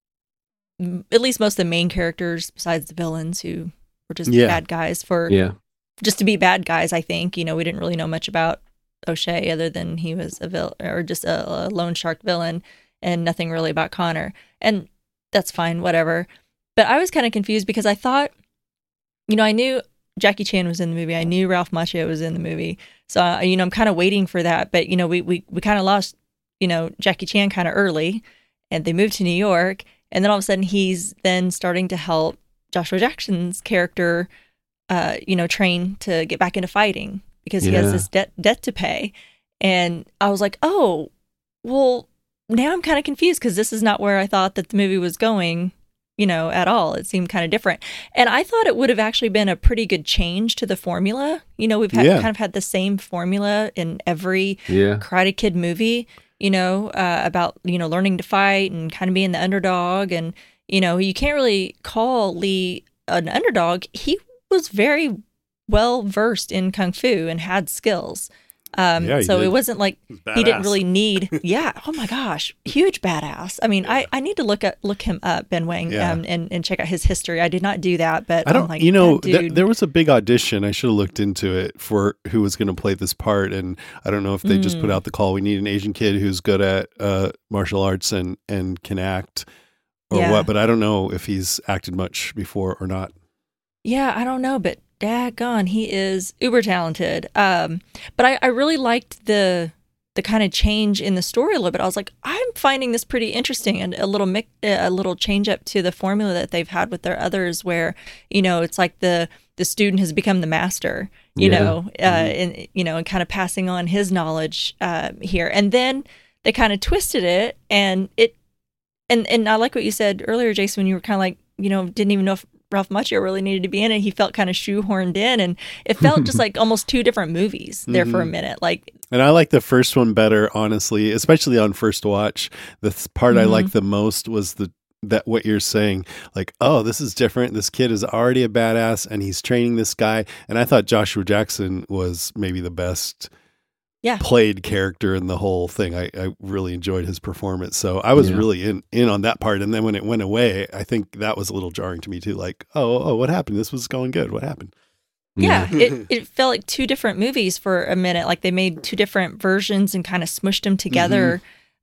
m- at least most of the main characters, besides the villains who were just Yeah. bad guys for Yeah. just to be bad guys, I think. You know, we didn't really know much about O'Shea other than he was a villain or just a, a loan shark villain, and nothing really about Connor. And that's fine, whatever. But I was kind of confused because I thought, you know, I knew Jackie Chan was in the movie. I knew Ralph Macchio was in the movie. So, uh, you know, I'm kind of waiting for that. But, you know, we we, we kind of lost, you know, Jackie Chan kind of early, and they moved to New York. And then all of a sudden he's then starting to help Joshua Jackson's character, uh, you know, train to get back into fighting because he Yeah. has this debt debt to pay. And I was like, oh, well, now I'm kind of confused because this is not where I thought that the movie was going, you know, at all. It seemed kind of different. And I thought it would have actually been a pretty good change to the formula. You know, we've had, Yeah. kind of had the same formula in every Yeah. Karate Kid movie, you know, uh, about, you know, learning to fight and kind of being the underdog. And, you know, you can't really call Lee an underdog. He was very well versed in Kung Fu and had skills. Um, Yeah, he so did. it wasn't like he badass. didn't really need, yeah. Oh my gosh, huge badass. I mean, I, I need to look at look him up, Ben Wang, Yeah. um, and and check out his history. I did not do that, but I don't, I'm like, you know, that th- dude, there was a big audition. I should have looked into it for who was going to play this part. And I don't know if they just Mm. put out the call. We need an Asian kid who's good at uh, martial arts and, and can act or Yeah. what. But I don't know if he's acted much before or not. yeah, I don't know, but daggone, he is uber talented. Um, but I, I really liked the the kind of change in the story a little bit. I was like, I'm finding this pretty interesting and a little mic- a little change up to the formula that they've had with their others, where, you know, it's like the the student has become the master, you Yeah. know, uh, and you know, and kind of passing on his knowledge uh, here, and then they kind of twisted it, and it, and and I like what you said earlier, Jason, when you were kind of like, you know, didn't even know if Ralph Macchio really needed to be in it. He felt kind of shoehorned in, and it felt just like almost two different movies there for a minute. Like, And I like the first one better, honestly, especially on first watch. The th- part I Mhm. liked the most was the that what you're saying, like, oh, this is different. This kid is already a badass, and he's training this guy. And I thought Joshua Jackson was maybe the best yeah, played character in the whole thing. I, I really enjoyed his performance. So I was Yeah. really in, in on that part. And then when it went away, I think that was a little jarring to me too. Like, oh, oh, what happened? This was going good. What happened? yeah. it it felt like two different movies for a minute. Like they made two different versions and kind of smushed them together.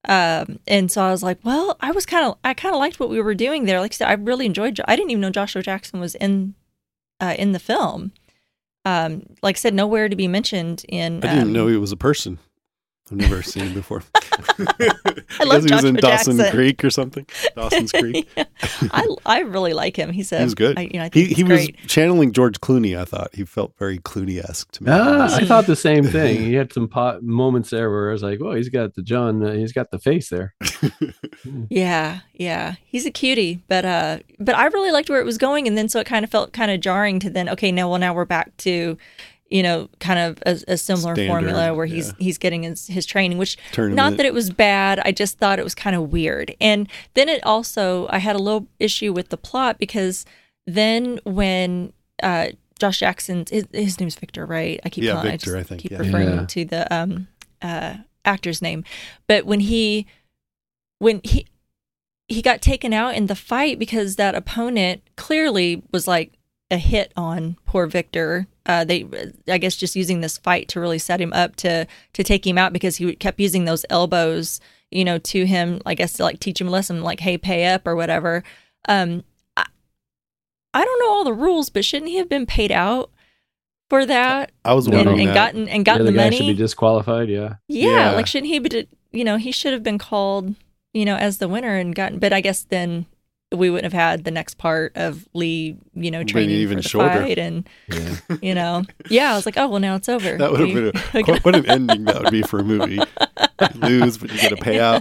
Um, and so I was like, well, I was kind of, I kind of liked what we were doing there. Like I said, I really enjoyed, I didn't even know Joshua Jackson was in, uh, in the film. Um, like I said, nowhere to be mentioned in. I didn't um, know he was a person. I've never seen him before. I love he was in Joshua Dawson Jackson. Creek or something. Dawson's Creek. Yeah. I I really like him. He's a, He was good. I, you know, I think He he's he was great. channeling George Clooney. I thought he felt very Clooney-esque to me. Ah, I thought the same thing. He had some pot moments there where I was like, "Well, he's got the John. Uh, he's got the face there." Yeah, yeah, he's a cutie, but uh, but I really liked where it was going, and then so it kind of felt kind of jarring to then okay, now well now we're back to, you know, kind of a, a similar Standard, formula where he's yeah. he's getting his, his training, which Tournament. not that it was bad, I just thought it was kind of weird, and then it also I had a little issue with the plot because then when uh, Josh Jackson's his, his name's Victor, right? I keep Yeah, calling, Victor, I, I just think, keep yeah. referring Yeah. to the um uh actor's name, but when he when he he got taken out in the fight because that opponent clearly was like a hit on poor Victor. Uh, they, I guess, just using this fight to really set him up to to take him out because he kept using those elbows, you know, to him. I guess to like teach him a lesson, like, "Hey, pay up" or whatever. Um, I, I don't know all the rules, but shouldn't he have been paid out for that I was and, wondering and that. gotten and Yeah, gotten the the guy money? should be disqualified. Yeah. Yeah, Yeah. like shouldn't he be, you know, he should have been called, you know, as the winner and gotten, but I guess then we wouldn't have had the next part of Lee, you know, Made it training even for the shorter. fight and, Yeah. you know, yeah, I was like, oh, well, now it's over. That would have We- been a, quite- what an ending that would be for a movie. You lose, but you get a payout.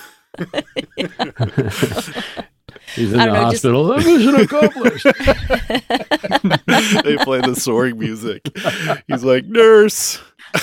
He's in I the don't know, just- hospital. Mission accomplished. They play the soaring music. He's like, nurse.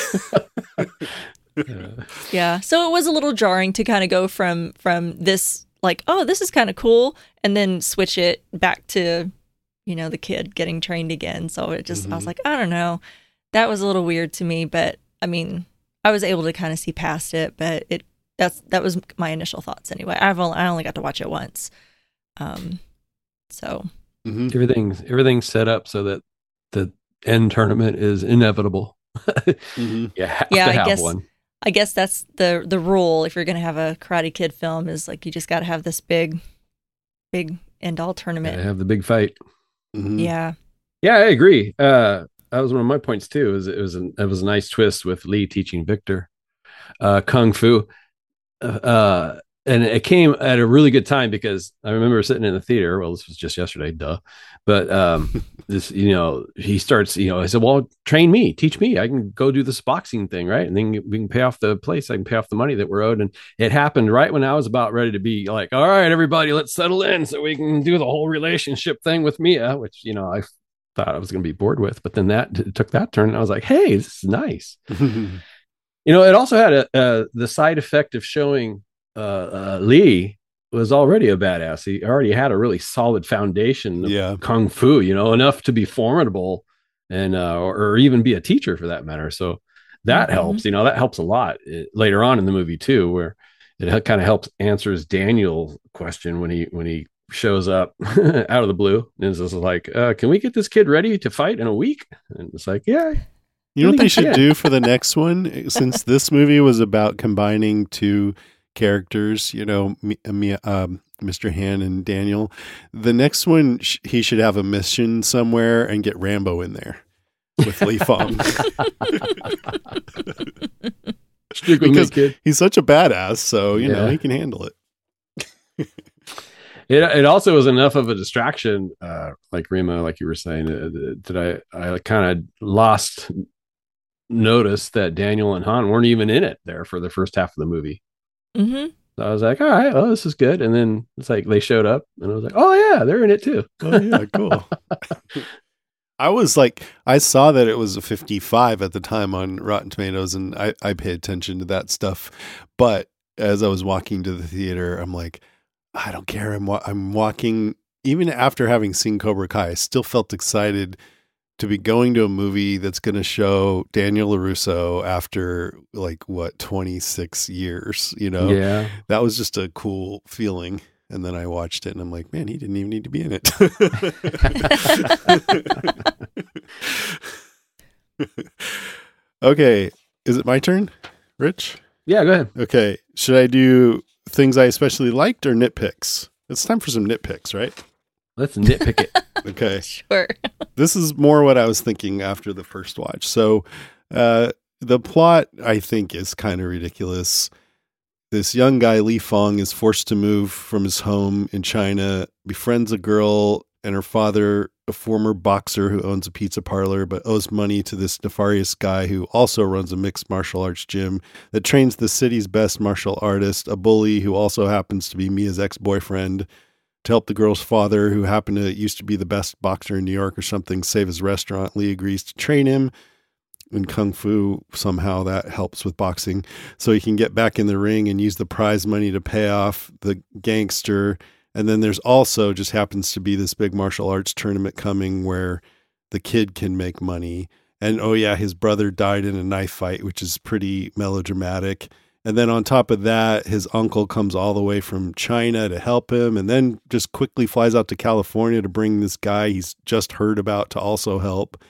Yeah. So it was a little jarring to kind of go from from this like, oh, this is kind of cool, and then switch it back to, you know, the kid getting trained again. So it just I was Mhm. like, I don't know. That was a little weird to me, but I mean, I was able to kind of see past it, but it that's that was my initial thoughts anyway. I've only I only got to watch it once. Um so hmm everything's everything's set up so that the end tournament is inevitable. hmm You have Yeah, to I have guess- one. I guess that's the the rule if you're going to have a Karate Kid film is like you just got to have this big big end all tournament. Gotta have the big fight. hmm Yeah. Yeah, I agree. Uh, that was one of my points too. Is it was an, it was a nice twist with Lee teaching Victor uh, kung fu, uh, and it came at a really good time because I remember sitting in the theater. Well, this was just yesterday, duh. But um, this, you know, he starts. You know, I said, "Well, train me, teach me. I can go do this boxing thing, right? And then we can pay off the place. I can pay off the money that we're owed." And it happened right when I was about ready to be like, "All right, everybody, let's settle in so we can do the whole relationship thing with Mia," which you know I thought I was going to be bored with. But then that t- took that turn, and I was like, "Hey, this is nice." You know, it also had a, uh, the side effect of showing uh, uh, Lee was already a badass. He already had a really solid foundation of Yeah. kung fu, you know, enough to be formidable and uh, or, or even be a teacher for that matter. So that Mhm. helps. You know, that helps a lot uh, later on in the movie too, where it kind of helps answers Daniel's question when he when he shows up out of the blue and is just like, uh, "Can we get this kid ready to fight in a week?" And it's like, "Yeah." You know what they should Yeah. do for the next one? Since this movie was about combining two characters, you know, Mi- Mi- um, Mister Han and Daniel, the next one, sh- he should have a mission somewhere and get Rambo in there with Lee Fong. Stick with me, Because- kid. He's such a badass, so, you know, Yeah. he can handle it. It it also was enough of a distraction, uh, like Rima, like you were saying, uh, that I I kind of lost notice that Daniel and Han weren't even in it there for the first half of the movie. Mm-hmm. So I was like, all right, oh, this is good. And then it's like they showed up, and I was like, oh yeah, they're in it too. Oh, yeah, cool. I was like, I saw that it was a fifty-five at the time on Rotten Tomatoes, and I, I pay attention to that stuff. But as I was walking to the theater, I'm like, I don't care. I'm, wa- I'm walking, even after having seen Cobra Kai, I still felt excited to be going to a movie that's going to show Daniel LaRusso after like, what, twenty-six years, you know? Yeah, That was just a cool feeling. And then I watched it and I'm like, man, he didn't even need to be in it. Okay. Is it my turn, Rich? Yeah, go ahead. Okay. Should I do things I especially liked or nitpicks? It's time for some nitpicks, right? Let's nitpick it. Okay. Sure. This is more what I was thinking after the first watch. So, uh, the plot, I think, is kind of ridiculous. This young guy, Li Fong, is forced to move from his home in China, befriends a girl and her father, a former boxer who owns a pizza parlor, but owes money to this nefarious guy who also runs a mixed martial arts gym that trains the city's best martial artist, a bully who also happens to be Mia's ex-boyfriend, to help the girl's father, who happened to used to be the best boxer in New York or something, save his restaurant. Lee agrees to train him in Kung Fu. Somehow that helps with boxing, so he can get back in the ring and use the prize money to pay off the gangster. And then there's also just happens to be this big martial arts tournament coming where the kid can make money. And oh yeah, his brother died in a knife fight, which is pretty melodramatic. And then on top of that, his uncle comes all the way from China to help him, and then just quickly flies out to California to bring this guy he's just heard about to also help.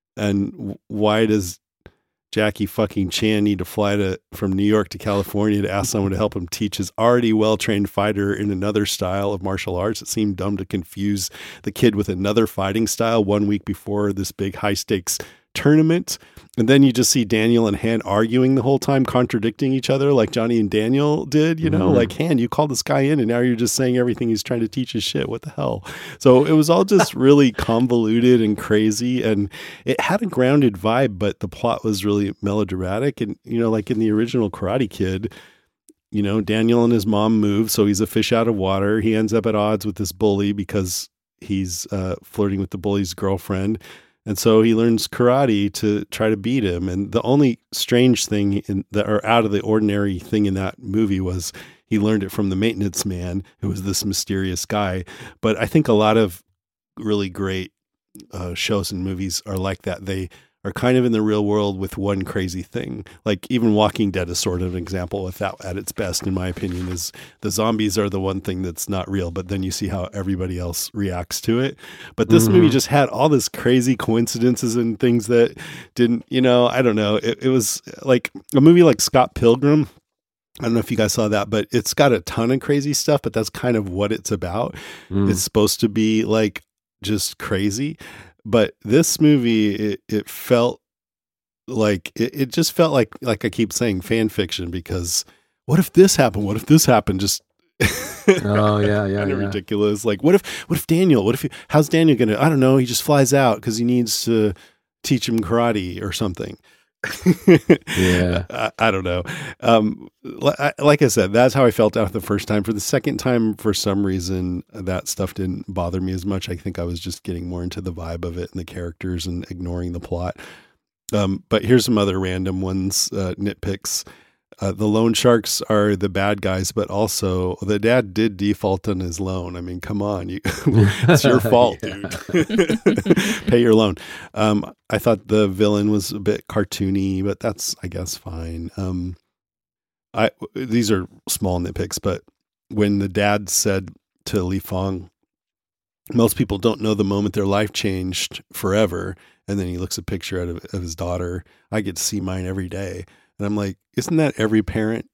And why does Jackie fucking Chan need to fly to from New York to California to ask someone to help him teach his already well-trained fighter in another style of martial arts? It seemed dumb to confuse the kid with another fighting style one week before this big high-stakes tournament. And then you just see Daniel and Han arguing the whole time, contradicting each other like Johnny and Daniel did, you know, mm. like, Han, you called this guy in and now you're just saying everything he's trying to teach his shit. What the hell? So it was all just really convoluted and crazy, and it had a grounded vibe, but the plot was really melodramatic. And, you know, like in the original Karate Kid, you know, Daniel and his mom move, so he's a fish out of water. He ends up at odds with this bully because he's uh, flirting with the bully's girlfriend. And so he learns karate to try to beat him. And the only strange thing in that, or out of the ordinary thing in that movie, was he learned it from the maintenance man, who was this mysterious guy. But I think a lot of really great uh, shows and movies are like that. They are kind of in the real world with one crazy thing. Like even Walking Dead is sort of an example with that at its best, in my opinion, is the zombies are the one thing that's not real, but then you see how everybody else reacts to it. But this mm-hmm. movie just had all this crazy coincidences and things that didn't, you know, I don't know. It, it was like a movie like Scott Pilgrim. I don't know if you guys saw that, but it's got a ton of crazy stuff, but that's kind of what it's about. Mm. It's supposed to be like just crazy. But this movie, it, it felt like, it, it just felt like, like I keep saying, fan fiction, because what if this happened? What if this happened? Just oh yeah, yeah, kind of yeah. ridiculous. Like what if, what if Daniel, what if, he, how's Daniel going to, I don't know. He just flies out because he needs to teach him karate or something. yeah. I, I don't know. Um, li- like I said, that's how I felt after the first time. For the second time, for some reason, that stuff didn't bother me as much. I think I was just getting more into the vibe of it and the characters and ignoring the plot. Um, but here's some other random ones, uh, nitpicks. Uh, the loan sharks are the bad guys, but also the dad did default on his loan. I mean, come on, you, it's your fault, dude. Pay your loan. Um, I thought the villain was a bit cartoony, but that's, I guess, fine. Um, I these are small nitpicks, but when the dad said to Li Fong, most people don't know the moment their life changed forever, and then he looks a picture out of, of his daughter. I get to see mine every day. And I'm like, isn't that every parent?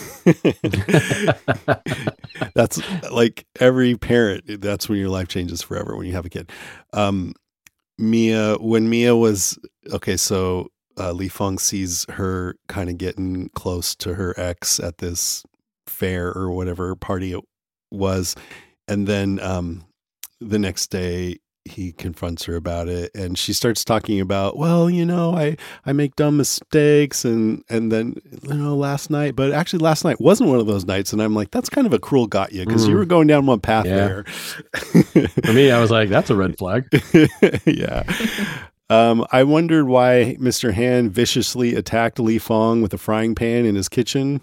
That's like every parent. That's when your life changes forever, when you have a kid. Um, Mia, when Mia was, okay, so uh, Li Fong sees her kind of getting close to her ex at this fair or whatever party it was. And then um, the next day, he confronts her about it, and she starts talking about, well, you know, I, I make dumb mistakes, and, and then, you know, last night, but actually last night wasn't one of those nights. And I'm like, that's kind of a cruel got you, because mm. you were going down one path yeah. there. For me, I was like, that's a red flag. yeah. Um, I wondered why Mister Han viciously attacked Li Fong with a frying pan in his kitchen.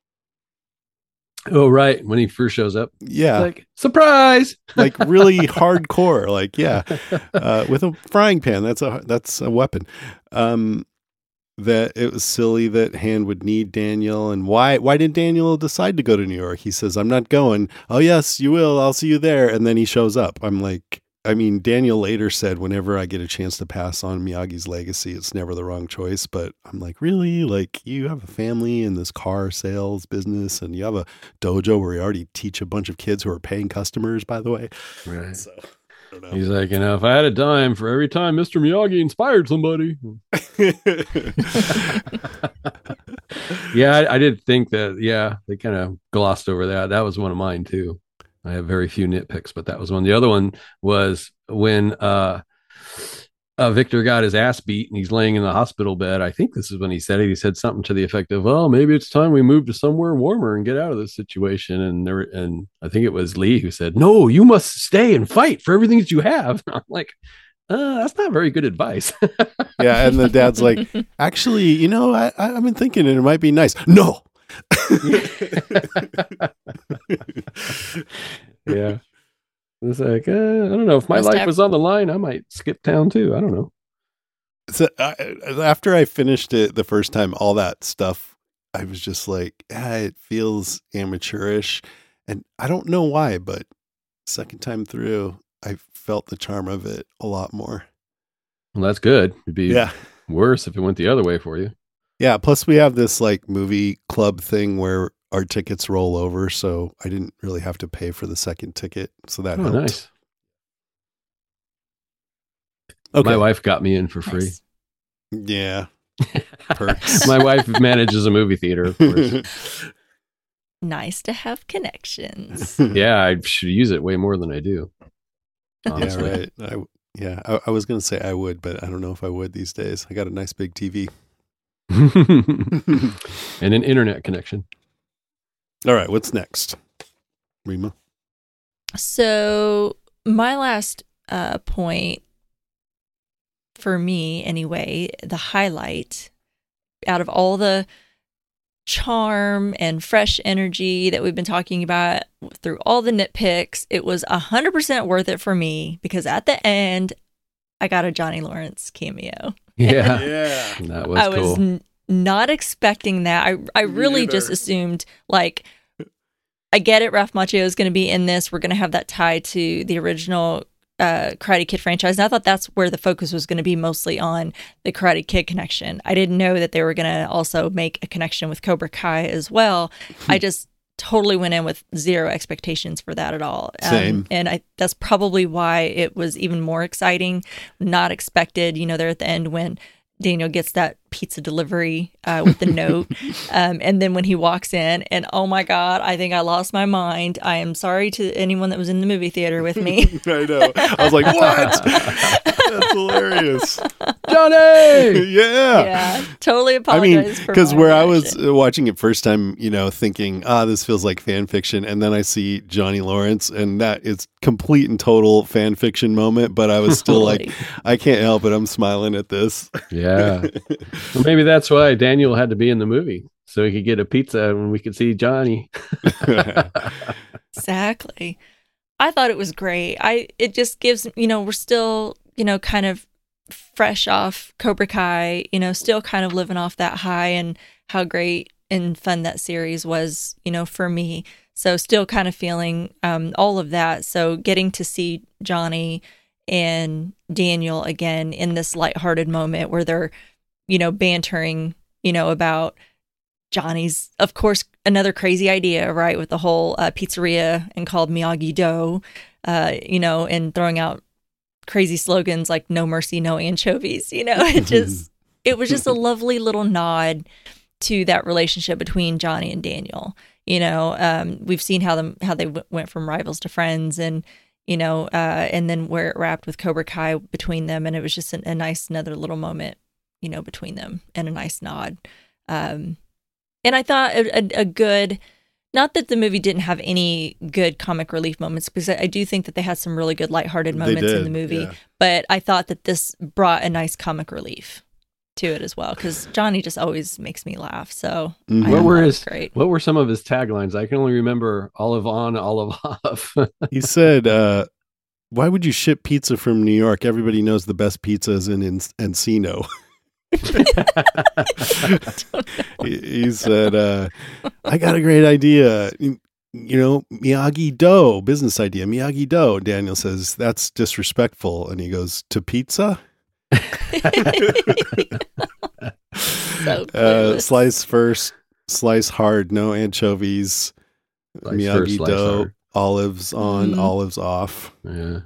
Oh, right. When he first shows up. Yeah. Like, surprise. Like really hardcore. Like, yeah. Uh, with a frying pan. That's a, that's a weapon. Um, that it was silly that Han would need Daniel. And why, why did Daniel decide to go to New York? He says, I'm not going. Oh yes, you will. I'll see you there. And then he shows up. I'm like, I mean, Daniel later said, whenever I get a chance to pass on Miyagi's legacy, it's never the wrong choice. But I'm like, really? Like, you have a family in this car sales business, and you have a dojo where you already teach a bunch of kids who are paying customers, by the way. Right. So, I don't know. He's like, you know, if I had a dime for every time Mister Miyagi inspired somebody. Yeah, I, I did think that, yeah, they kind of glossed over that. That was one of mine, too. I have very few nitpicks, but that was one. The other one was when uh, uh, Victor got his ass beat and he's laying in the hospital bed. I think this is when he said it. He said something to the effect of, "Well, maybe it's time we move to somewhere warmer and get out of this situation." And there, and I think it was Lee who said, "No, you must stay and fight for everything that you have." I'm like, uh, that's not very good advice. Yeah, and the dad's like, actually, you know, I, I, I've been thinking it might be nice. No. Yeah. It's like, uh, I don't know. If my Must life have- was on the line, I might skip town too. I don't know. So I, after I finished it the first time, all that stuff, I was just like, ah, it feels amateurish. And I don't know why, but second time through, I felt the charm of it a lot more. Well, that's good. It'd be Yeah. worse if it went the other way for you. Yeah. Plus, we have this like movie club thing where our tickets roll over. So I didn't really have to pay for the second ticket. So that Oh, helped. nice. Okay. My wife got me in for free. Nice. Yeah. Perks. My wife manages a movie theater, of course. Nice to have connections. Yeah, I should use it way more than I do. Yeah, Honestly. right. I, yeah, I, I was going to say I would, but I don't know if I would these days. I got a nice big T V. And an internet connection. All right, what's next? Rima? So my last uh, point for me, anyway, the highlight out of all the charm and fresh energy that we've been talking about through all the nitpicks, it was one hundred percent worth it for me because at the end, I got a Johnny Lawrence cameo. Yeah. Yeah. That was I was cool. n- not expecting that. I I really neither. just assumed, like, I get it, Ralph Macchio is going to be in this. We're going to have that tie to the original uh, Karate Kid franchise. And I thought that's where the focus was going to be, mostly on the Karate Kid connection. I didn't know that they were going to also make a connection with Cobra Kai as well. I just totally went in with zero expectations for that at all. Um, Same. and I that's probably why it was even more exciting, not expected. You know, there at the end when Daniel gets that pizza delivery uh, with the note. Um, and then when he walks in and, oh my God, I think I lost my mind. I am sorry to anyone that was in the movie theater with me. I know. I was like, what? That's hilarious. Johnny! Yeah. Yeah, totally I apologize mean, for because my where I was reaction. uh, watching it first time, you know, thinking, ah, this feels like fan fiction. And then I see Johnny Lawrence, and that is complete and total fan fiction moment. But I was still like, Totally. I can't help it. I'm smiling at this. Yeah. Well, maybe that's why Daniel had to be in the movie. So he could get a pizza and we could see Johnny. Exactly. I thought it was great. I it just gives, you know, we're still, you know, kind of fresh off Cobra Kai, you know, still kind of living off that high and how great and fun that series was, you know, for me. So still kind of feeling um, all of that. So getting to see Johnny and Daniel again in this lighthearted moment where they're, you know, bantering, you know, about Johnny's, of course, another crazy idea, right? With the whole uh, pizzeria and called Miyagi Do, uh, you know, and throwing out crazy slogans like "No mercy, no anchovies." You know, it just, it was just a lovely little nod to that relationship between Johnny and Daniel. You know, um, we've seen how them how they w- went from rivals to friends, and you know, uh, and then where it wrapped with Cobra Kai between them, and it was just a, a nice another little moment, you know, between them, and a nice nod. Um, And I thought a, a, a good, not that the movie didn't have any good comic relief moments, because I, I do think that they had some really good lighthearted They moments in did, the movie. yeah. But I thought that this brought a nice comic relief to it as well, because Johnny just always makes me laugh. So Mhm. I What thought were that was his great. What were some of his taglines? I can only remember olive on, olive off. He said, uh, why would you ship pizza from New York? Everybody knows the best pizza is in En- Encino. he, he said, uh, I got a great idea. you know, Miyagi Do, business idea, Miyagi Do. Daniel says, that's disrespectful. And he goes, to pizza? So uh, clueless. slice first, slice hard, no anchovies. Slice Miyagi first, slice Do, hard. olives on, Mhm. olives off. Yeah.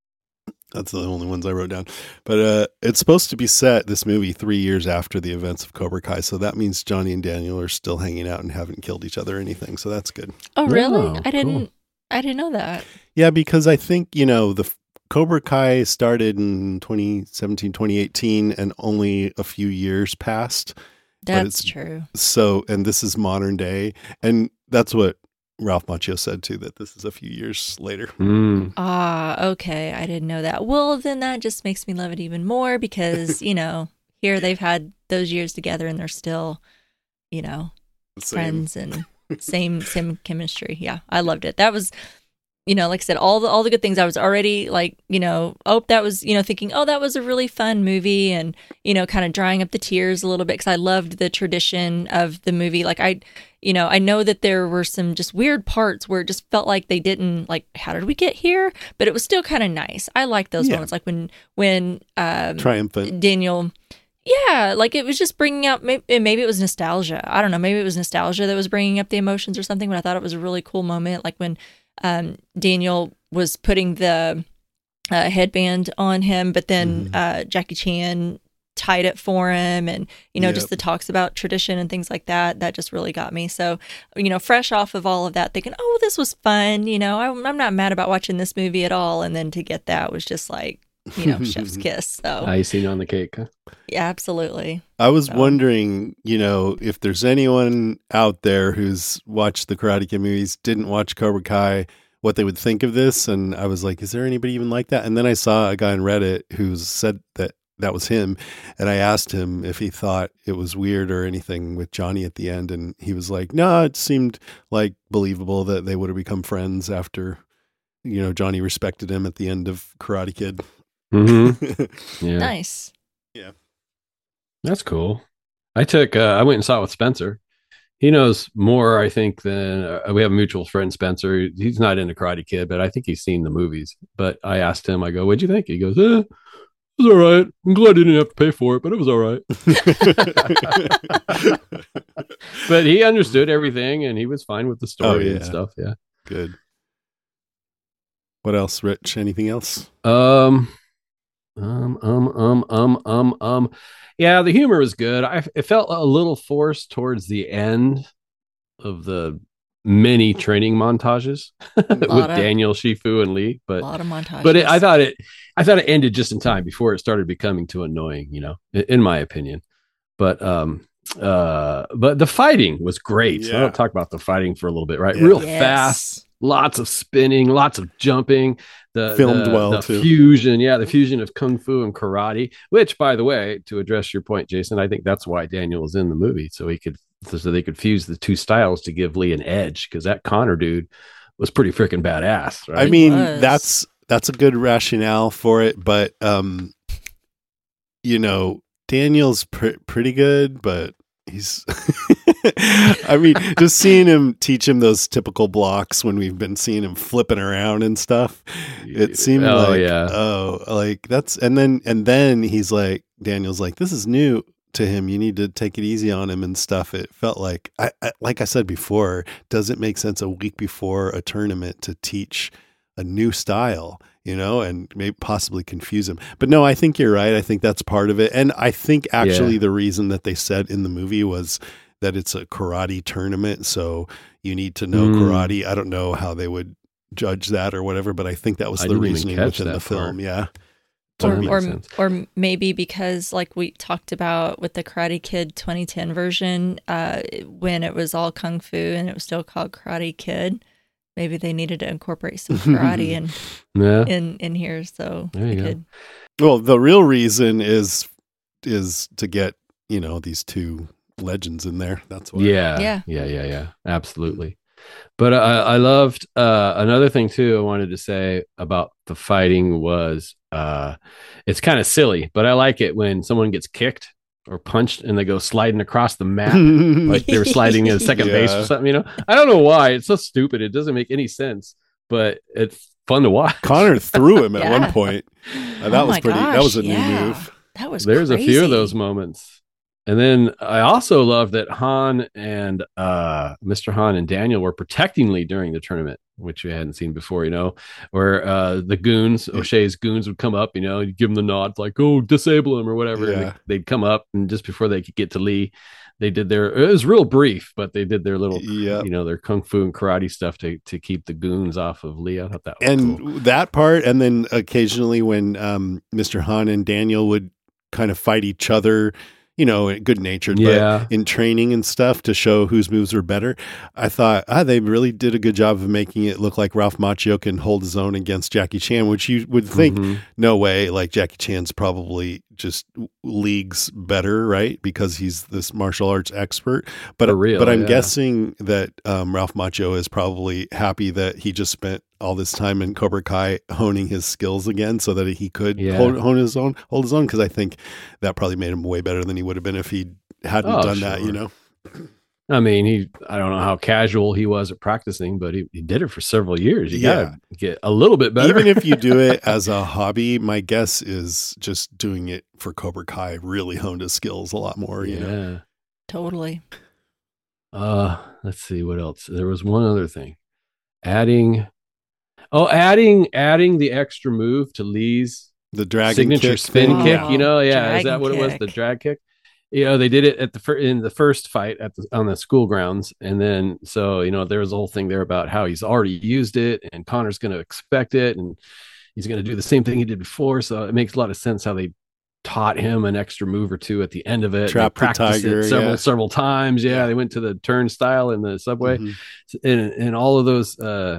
That's the only ones I wrote down. But uh, it's supposed to be set, this movie, three years after the events of Cobra Kai. So that means Johnny and Daniel are still hanging out and haven't killed each other or anything. So that's good. Oh, really? Oh, I didn't. cool. I didn't know that. Yeah, because I think, you know, the f- Cobra Kai started in twenty seventeen, twenty eighteen, and only a few years passed. That's it's- true. So, and this is modern day. And that's what Ralph Macchio said too, that this is a few years later. Mm. Ah, okay. I didn't know that. Well, then that just makes me love it even more because, you know, here they've had those years together and they're still, you know, Same. friends and same same chemistry. Yeah, I loved it. That was, you know, like I said, all the all the good things. I was already like, you know, oh, that was, you know, thinking, oh, that was a really fun movie, and you know, kind of drying up the tears a little bit because I loved the tradition of the movie. Like I, you know, I know that there were some just weird parts where it just felt like they didn't like, how did we get here? But it was still kind of nice. I liked those Yeah. moments, like when when um, Triumphant. Daniel. Yeah, like it was just bringing up, maybe, maybe it was nostalgia. I don't know. Maybe it was nostalgia that was bringing up the emotions or something, but I thought it was a really cool moment. Like when um, Daniel was putting the uh, headband on him, but then Mhm. uh, Jackie Chan tied it for him, and, you know, Yep. just the talks about tradition and things like that. That just really got me. So, you know, fresh off of all of that, thinking, oh, this was fun. You know, I'm, I'm not mad about watching this movie at all. And then to get that was just like, you know, chef's kiss. So, Icing on the cake. Huh? yeah, absolutely. I was So- wondering, you know, if there's anyone out there who's watched the Karate Kid movies, didn't watch Cobra Kai, what they would think of this. And I was like, is there anybody even like that? And then I saw a guy on Reddit who said that that was him. And I asked him if he thought it was weird or anything with Johnny at the end. And he was like, no, it seemed like believable that they would have become friends after, you know, Johnny respected him at the end of Karate Kid. Mm-hmm. Yeah. Nice. That's cool. I took, uh, I went and saw it with Spencer. He knows more, I think, than uh, we have a mutual friend, Spencer. He's not into Karate Kid, but I think he's seen the movies. But I asked him, I go, what'd you think? He goes, eh, it was all right. I'm glad I didn't have to pay for it, but it was all right. But he understood everything and he was fine with the story Oh, yeah. and stuff. Yeah. Good. What else, Rich? Anything else? Um, um, um, um, um, um, um. Yeah, the humor was good. I it felt a little forced towards the end of the many training montages with Lot of- Daniel, Shifu, and Lee. A But lot of montages. but it, I thought it I thought it ended just in time before it started becoming too annoying. You know, in, in my opinion. But um. Uh, but the fighting was great. So Yeah. I don't talk about the fighting for a little bit, right? Yeah. Real Yes. fast, lots of spinning, lots of jumping. The Filmed the- well, the too. fusion, yeah, the fusion of kung fu and karate. Which, by the way, to address your point, Jason, I think that's why Daniel was in the movie, so he could so they could fuse the two styles to give Lee an edge, because that Connor dude was pretty freaking badass, right? I mean, was. that's that's a good rationale for it, but um, you know, Daniel's pr- pretty good, but he's. I mean, just seeing him teach him those typical blocks when we've been seeing him flipping around and stuff, it seemed oh like yeah, oh, like that's and then and then he's like Daniel's like, this is new to him. You need to take it easy on him and stuff. It felt like I, I like I said before, does it make sense a week before a tournament to teach a new style, you know, and maybe possibly confuse him? But no, I think you're right. I think that's part of it. And I think actually Yeah. the reason that they said in the movie was that it's a karate tournament, so you need to know Mm. karate. I don't know how they would judge that or whatever, but I think that was I the didn't even reasoning catch within that the film. part. Yeah. So or that or, makes sense. or maybe because like we talked about with the Karate Kid twenty ten version, uh, when it was all kung fu and it was still called Karate Kid, maybe they needed to incorporate some karate in yeah. in in here. So There you they go. could- Well, the real reason is is to get, you know, these two legends in there. That's why. Yeah, Yeah. yeah, yeah, yeah, absolutely. But I, I loved uh, another thing too. I wanted to say about the fighting was uh, it's kind of silly, but I like it when someone gets kicked or punched and they go sliding across the map like they were sliding in second Yeah. base or something. You know, I don't know why. It's so stupid. It doesn't make any sense, but it's fun to watch. Connor threw him at Yeah. one point. Uh, that Oh was my pretty. That gosh, was a yeah. new move. That was There's crazy. a few of those moments. And then I also love that Han and uh, Mister Han and Daniel were protecting Lee during the tournament, which we hadn't seen before, you know, where uh, the goons, O'Shea's goons would come up, you know, you'd give them the nod, like, oh, disable him or whatever. And Yeah. they, they'd come up, and just before they could get to Lee, they did their, it was real brief, but they did their little, Yep. you know, their kung fu and karate stuff to, to keep the goons off of Lee. I thought that was And cool. that part, and then occasionally when um, Mister Han and Daniel would kind of fight each other, you know, good natured, Yeah. but in training and stuff to show whose moves were better. I thought, ah, they really did a good job of making it look like Ralph Macchio can hold his own against Jackie Chan, which you would think, Mhm. no way, like Jackie Chan's probably just leagues better, right? Because he's this martial arts expert. But, For real, but I'm yeah. guessing that um, Ralph Macchio is probably happy that he just spent all this time in Cobra Kai honing his skills again so that he could Yeah. hold, hone his own, hold his own. Cause I think that probably made him way better than he would have been if he hadn't Oh, done that, sure. you know? I mean, he, I don't know how casual he was at practicing, but he, he did it for several years. You Yeah. gotta get a little bit better. Even if you do it as a hobby, my guess is just doing it for Cobra Kai really honed his skills a lot more, you yeah. know? Totally. Uh, let's see what else. There was one other thing. Adding, oh, adding, adding the extra move to Lee's The dragon signature kick spin thing. kick. Oh, You know, yeah, is that dragon what it was? The kick. drag kick. You know, they did it at the fir- in the first fight at the on the school grounds, and then so you know there was a whole thing there about how he's already used it, and Connor's going to expect it, and he's going to do the same thing he did before. So it makes a lot of sense how they taught him an extra move or two at the end of it. Trap They the practiced tiger, it several yeah. several times. Yeah, Yeah. they went to the turnstile in the subway, Mhm. and and all of those. Uh,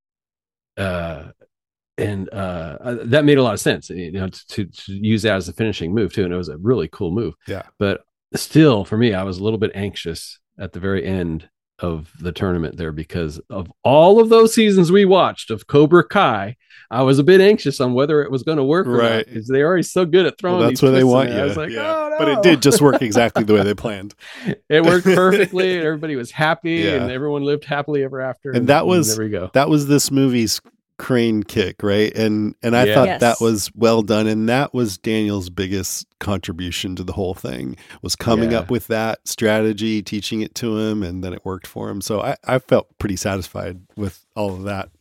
uh, and uh, uh, that made a lot of sense, you know, to, to, to use that as a finishing move too. And it was a really cool move. Yeah. But still, for me, I was a little bit anxious at the very end of the tournament there because of all of those seasons we watched of Cobra Kai. I was a bit anxious on whether it was going to work or Right. not because they're already so good at throwing. Well, that's these where they twists in want it. you. I was like, yeah. oh, no. But it did just work exactly the way they planned. It worked perfectly, and everybody was happy, Yeah. and everyone lived happily ever after. And that was- there we go. That was this movie's crane kick, right? And and I Yeah. thought Yes. that was well done, and that was Daniel's biggest contribution to the whole thing was coming Yeah. up with that strategy, teaching it to him, and then it worked for him. So I, I felt pretty satisfied with all of that.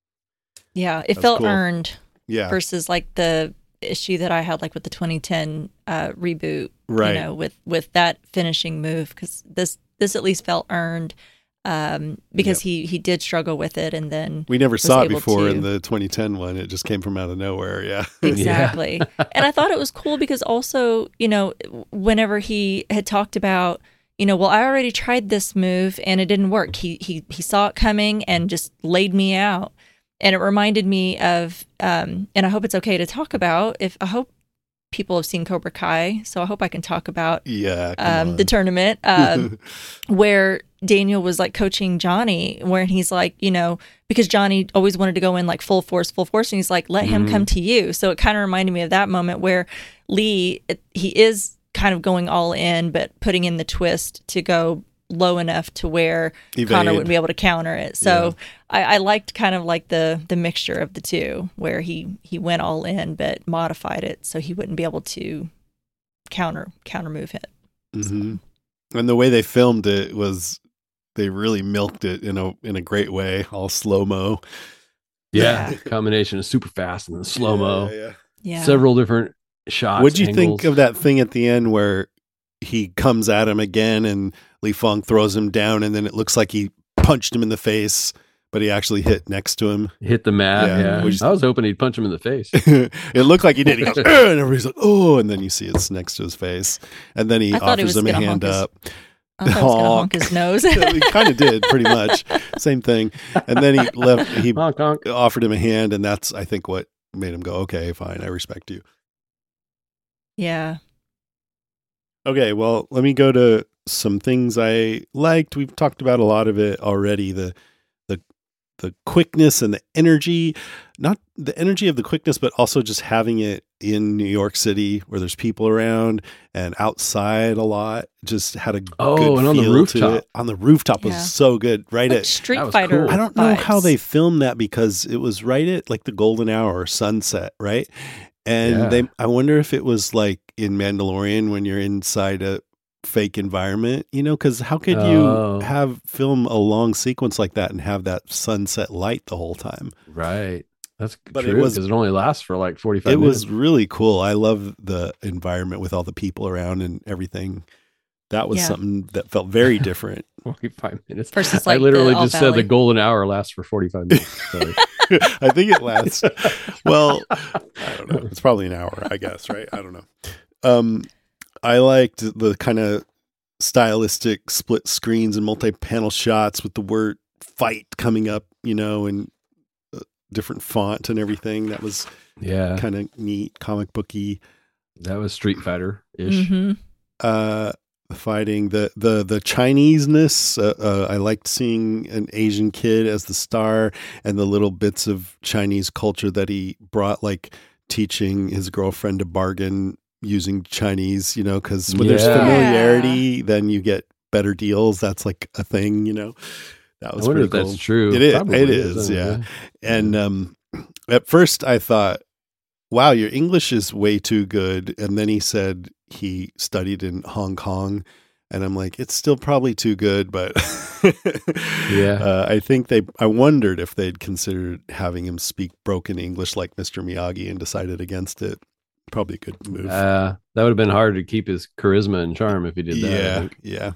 Yeah, it That's felt cool. earned Yeah, versus like the issue that I had like with the twenty ten uh, reboot, right. you know, with with that finishing move because this this at least felt earned um, because he he did struggle with it and then We never was saw it able before to- in the twenty ten one. It just came from out of nowhere. Yeah. exactly. And I thought it was cool because also, you know, whenever he had talked about, you know, well, I already tried this move and it didn't work. He he he saw it coming and just laid me out. And it reminded me of, um, and I hope it's okay to talk about. If I hope people have seen Cobra Kai, so I hope I can talk about Yeah. come um, the on. tournament um, where Daniel was like coaching Johnny, where he's like, you know, because Johnny always wanted to go in like full force, full force, and he's like, let him Mhm. come to you. So it kind of reminded me of that moment where Lee, it, he is kind of going all in, but putting in the twist to go low enough to where Evade. Connor wouldn't be able to counter it. So I, I liked kind of like the the mixture of the two, where he he went all in but modified it so he wouldn't be able to counter counter move it. Mhm. And the way they filmed it was they really milked it in a in a great way, all slow mo. Yeah, combination of super fast and then slow mo. Yeah, yeah. Yeah. Several different shots. What'd you angles. think of that thing at the end where he comes at him again and Li Feng throws him down and then it looks like he punched him in the face, but he actually hit next to him. Hit the mat. Yeah. Yeah, What'd you- I was hoping he'd punch him in the face. It looked like he did. He goes, "Ugh," and everybody's like, oh, and then you see it's next to his face. And then he I thought he offers was him a gonna hand honk his- up. I thought he was gonna honk Honk. his nose. He kind of did, pretty much. Same thing. And then he left, he honk, honk. offered him a hand, and that's, I think, what made him go, okay, fine, I respect you. Yeah. Okay, well, let me go to some things I liked. We've talked about a lot of it already. The the the quickness and the energy. not the energy of the quickness, but also just having it in New York City where there's people around and outside a lot. Just had a Oh, good and on the feel rooftop. to it. On the rooftop was Yeah. so good. Right Like at Street That was Fighter. cool. I don't know how vibes. they filmed that because it was right at like the golden hour or sunset, right? And Yeah. they I wonder if it was like in Mandalorian when you're inside a fake environment, you know, because how could Oh. you have film a long sequence like that and have that sunset light the whole time? Right. That's But it true was- because it only lasts for like forty-five It minutes. was really cool. I love the environment with all the people around and everything. That was Yeah. something that felt very different. forty-five minutes. Versus, I like, literally the just Elf said Valley. the golden hour lasts for forty-five minutes. Sorry. I think it lasts. Well, I don't know. It's probably an hour, I guess, right? I don't know. Um, I liked the kind of stylistic split screens and multi-panel shots with the word fight coming up, you know, and uh, different font and everything. That was Yeah. kind of neat, comic booky. That was Street Fighter ish. Mhm. Uh, the fighting, the the the Chineseness. Uh, uh, I liked seeing an Asian kid as the star, and the little bits of Chinese culture that he brought, like teaching his girlfriend to bargain using Chinese. You know, because when there's Yeah. familiarity, then you get better deals. That's like a thing. You know, that I was wonder pretty if cool. that's true. It is. Probably It is. I Yeah. don't know. And um, at first, I thought, wow, your English is way too good. And then he said he studied in Hong Kong. And I'm like, it's still probably too good. But Yeah. uh, I think they, I wondered if they'd considered having him speak broken English like Mister Miyagi and decided against it. Probably a good move. Uh, that would have been hard to keep his charisma and charm if he did that. I Yeah, think. yeah.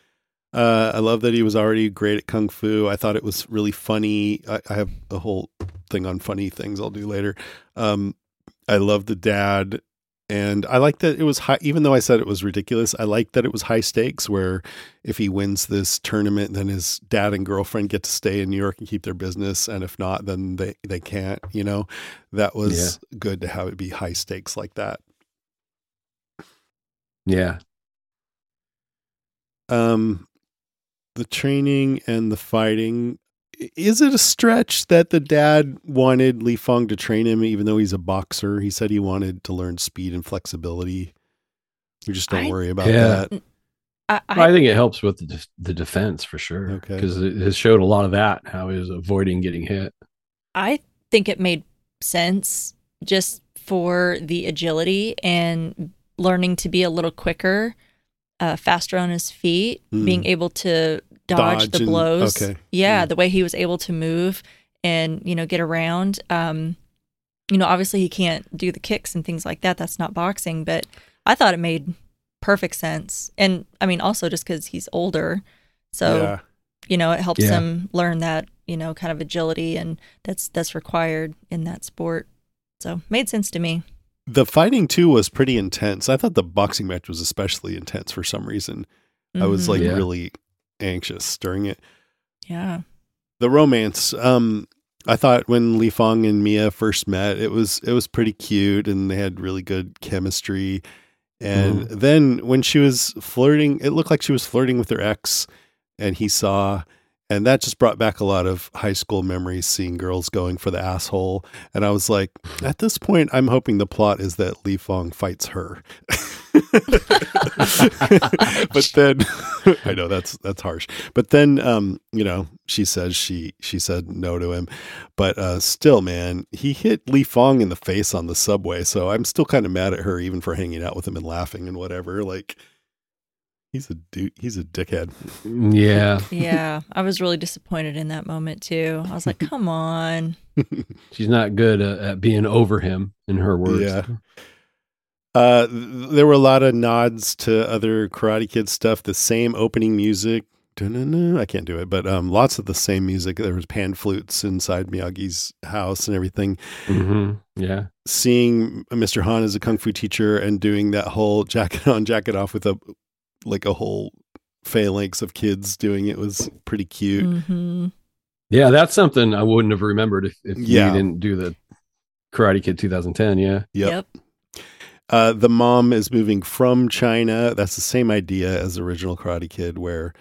Uh, I love that he was already great at kung fu. I thought it was really funny. I, I have a whole thing on funny things I'll do later. Um, I love the dad, and I like that it was high. Even though I said it was ridiculous, I like that it was high stakes. Where if he wins this tournament, then his dad and girlfriend get to stay in New York and keep their business, and if not, then they they can't. You know, that was good to have it be high stakes like that. Yeah. Um, the training and the fighting. Is it a stretch that the dad wanted Li Feng to train him, even though he's a boxer? He said he wanted to learn speed and flexibility. We just don't I- worry about Yeah. that. I, I, Well, I think it helps with the, def- the defense for sure. Okay. Because it has showed a lot of that, how he was avoiding getting hit. I think it made sense just for the agility and learning to be a little quicker, uh, faster on his feet, Mm. being able to dodge, Dodge the and- blows. okay. Yeah, Mm. the way he was able to move and, you know, get around. Um, you know, obviously he can't do the kicks and things like that. That's not boxing, but I thought it made perfect sense. And I mean, also just because he's older. So, yeah. you know, it helps Yeah. him learn that, you know, kind of agility and that's that's required in that sport. So made sense to me. The fighting too was pretty intense. I thought the boxing match was especially intense for some reason. I was Mhm. like Yeah. really anxious during it. Yeah. The romance, um, I thought when Li Feng and Mia first met, it was it was pretty cute and they had really good chemistry. And then when she was flirting, it looked like she was flirting with her ex, and he saw, and that just brought back a lot of high school memories, seeing girls going for the asshole. And I was like, at this point, I'm hoping the plot is that Li Feng fights her. But then I know that's that's harsh. But then um, you know, she says she she said no to him. But uh still, man, he hit Li Feng in the face on the subway. So I'm still kind of mad at her even for hanging out with him and laughing and whatever. Like he's a dude, he's a dickhead. Yeah. Yeah. I was really disappointed in that moment too. I was like, come on. She's not good at, at being over him, in her words. Yeah. Uh, th- there were a lot of nods to other Karate Kid stuff. The same opening music. Dun-dun-dun. I can't do it, but um, lots of the same music. There was pan flutes inside Miyagi's house and everything. hmm Yeah. Seeing Mister Han as a kung fu teacher and doing that whole jacket on, jacket off with a like a whole phalanx of kids doing it was pretty cute. hmm Yeah, that's something I wouldn't have remembered if, if Yeah. you didn't do the Karate Kid twenty ten. Yeah. Yep. Yep. Uh, the mom is moving from China. That's the same idea as the original Karate Kid, where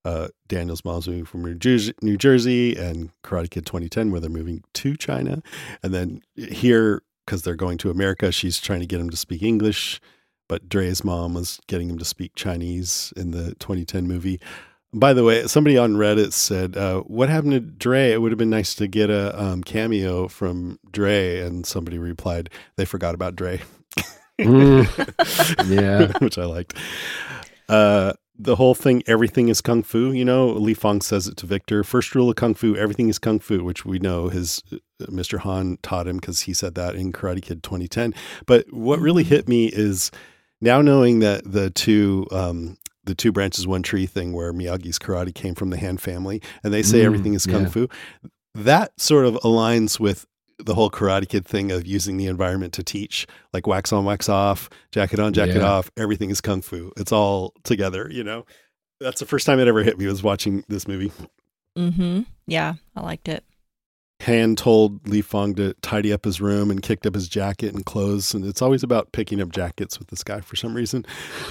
uh, Daniel's mom's moving from New Jersey, New Jersey, and Karate Kid twenty ten, where they're moving to China. And then here, because they're going to America, she's trying to get him to speak English, but Dre's mom was getting him to speak Chinese in the twenty ten movie. By the way, somebody on Reddit said, uh, what happened to Dre? It would have been nice to get a um, cameo from Dre. And somebody replied, they forgot about Dre. Mm. Yeah. Which I liked. Uh, the whole thing, everything is Kung Fu. You know, Li Fong says it to Victor. First rule of Kung Fu, everything is Kung Fu, which we know his uh, Mister Han taught him because he said that in Karate Kid twenty ten. But what really hit me is now knowing that the two... Um, the two branches, one tree thing where Miyagi's karate came from the Han family, and they say Mm, everything is Kung yeah. Fu. That sort of aligns with the whole Karate Kid thing of using the environment to teach, like wax on, wax off, jacket on, jacket Yeah. off. Everything is Kung Fu. It's all together, you know? That's the first time it ever hit me was watching this movie. Mm-hmm. Yeah, I liked it. Han told Li Fong to tidy up his room and kicked up his jacket and clothes. And it's always about picking up jackets with this guy for some reason.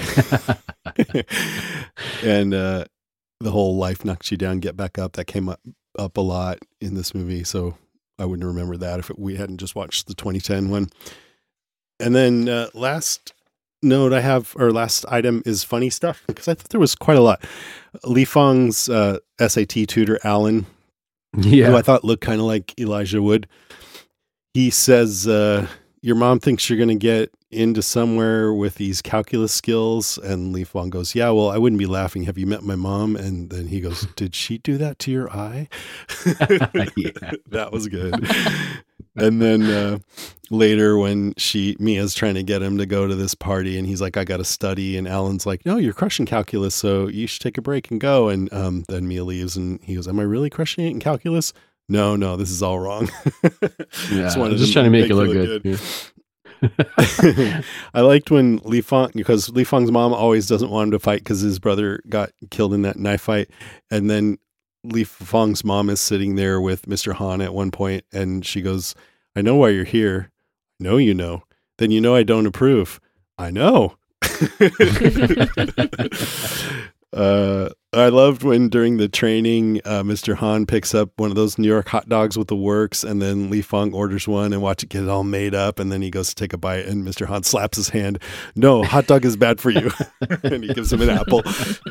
And uh, the whole life knocks you down, get back up. That came up, up a lot in this movie. So I wouldn't remember that if it, we hadn't just watched the twenty ten one. And then uh, last note I have, or last item is funny stuff, because I thought there was quite a lot. Li Fong's uh, S A T tutor, Alan, Yeah. who I thought looked kind of like Elijah Wood. He says, uh, your mom thinks you're going to get into somewhere with these calculus skills. And Li Fong goes, yeah, well, I wouldn't be laughing. Have you met my mom? And then he goes, did she do that to your eye? Yeah. That was good. And then uh, later when she, Mia's trying to get him to go to this party and he's like, I got to study. And Alan's like, no, you're crushing calculus. So you should take a break and go. And um, then Mia leaves and he goes, am I really crushing it in calculus? No, no, this is all wrong. Yeah, Just wanted just to trying to make, make it it look look good. Yeah. I liked when Li Fong, because Li Fong's mom always doesn't want him to fight because his brother got killed in that knife fight. And then Li Fong's mom is sitting there with Mister Han at one point and she goes, I know why you're here. No, you know. Then you know I don't approve. I know. uh, I loved when during the training, uh, Mister Han picks up one of those New York hot dogs with the works, and then Li Fong orders one and watch it get all made up, and then he goes to take a bite, and Mister Han slaps his hand. No, hot dog is bad for you, and he gives him an apple.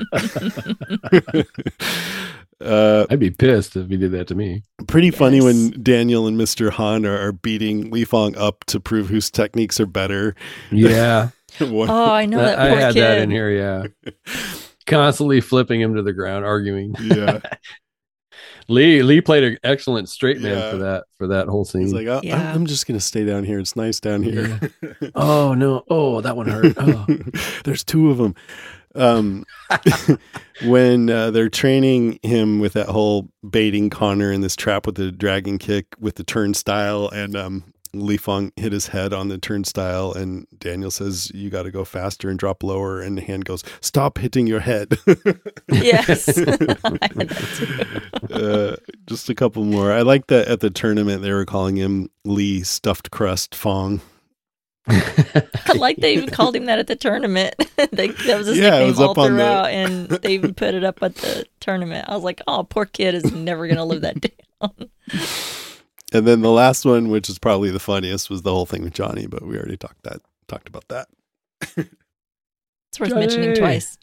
uh, I'd be pissed if he did that to me. pretty funny Yes. when Daniel and Mister Han are, are beating Li Fong up to prove whose techniques are better. Yeah. One- Oh, I know that I poor had kid. that in here. Yeah. Constantly flipping him to the ground, arguing. yeah. Lee Lee played an excellent straight man Yeah. for that for that whole scene. He's like, oh, Yeah. I'm, I'm just going to stay down here. It's nice down here. oh no! Oh, that one hurt. Oh. There's two of them. Um, when uh, they're training him with that whole baiting Connor in this trap with the dragon kick with the turnstile, and um, Li Fong hit his head on the turnstile, and Daniel says, you got to go faster and drop lower. And the hand goes, stop hitting your head. Yes. I had that too. uh, just a couple more. I like that at the tournament they were calling him Lee Stuffed Crust Fong. I like they even called him that at the tournament. they, that was his Yeah, it nickname was all up on the- throughout, and they even put it up at the tournament. I was like, oh, poor kid is never going to live that down. And then the last one, which is probably the funniest, was the whole thing with Johnny, but we already talked that talked about that. It's worth mentioning Johnny. twice.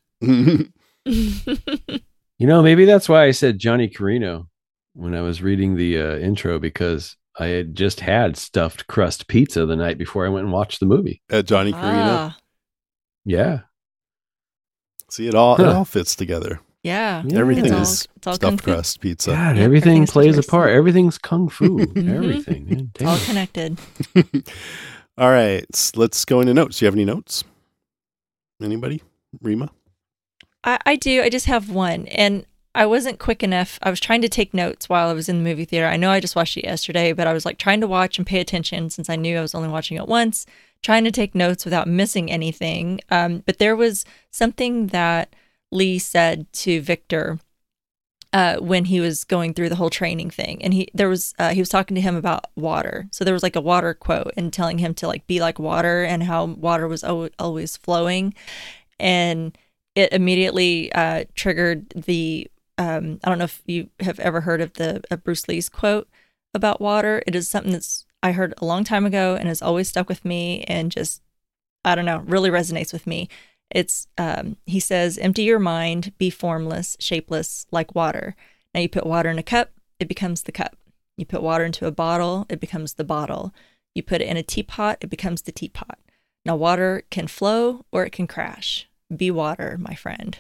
You know, maybe that's why I said Johnny Carino when I was reading the uh, intro, because I had just had stuffed crust pizza the night before I went and watched the movie. At Johnny Carino. Ah, Yeah. See, it all it Huh. all fits together. yeah. Yeah. Everything It's all- is it's all kung stuffed fu. crust pizza. God, Yeah, everything everything's plays a diverse. part. Everything's kung fu. Mhm. Everything. Man, It's all damn. connected. All right, s- let's go into notes. Do you have any notes? Anybody? Rima? I, I do. I just have one. And I wasn't quick enough. I was trying to take notes while I was in the movie theater. I know I just watched it yesterday, but I was like trying to watch and pay attention since I knew I was only watching it once, trying to take notes without missing anything. Um, but there was something that Lee said to Victor uh, when he was going through the whole training thing. And he there was uh, he was talking to him about water. So there was like a water quote and telling him to like be like water and how water was al- always flowing. And it immediately uh, triggered the, um, I don't know if you have ever heard of the of Bruce Lee's quote about water. It is something that's I heard a long time ago and has always stuck with me and just, I don't know, really resonates with me. It's, um, he says, empty your mind, be formless, shapeless, like water. Now you put water in a cup, it becomes the cup. You put water into a bottle, it becomes the bottle. You put it in a teapot, it becomes the teapot. Now water can flow or it can crash. Be water, my friend.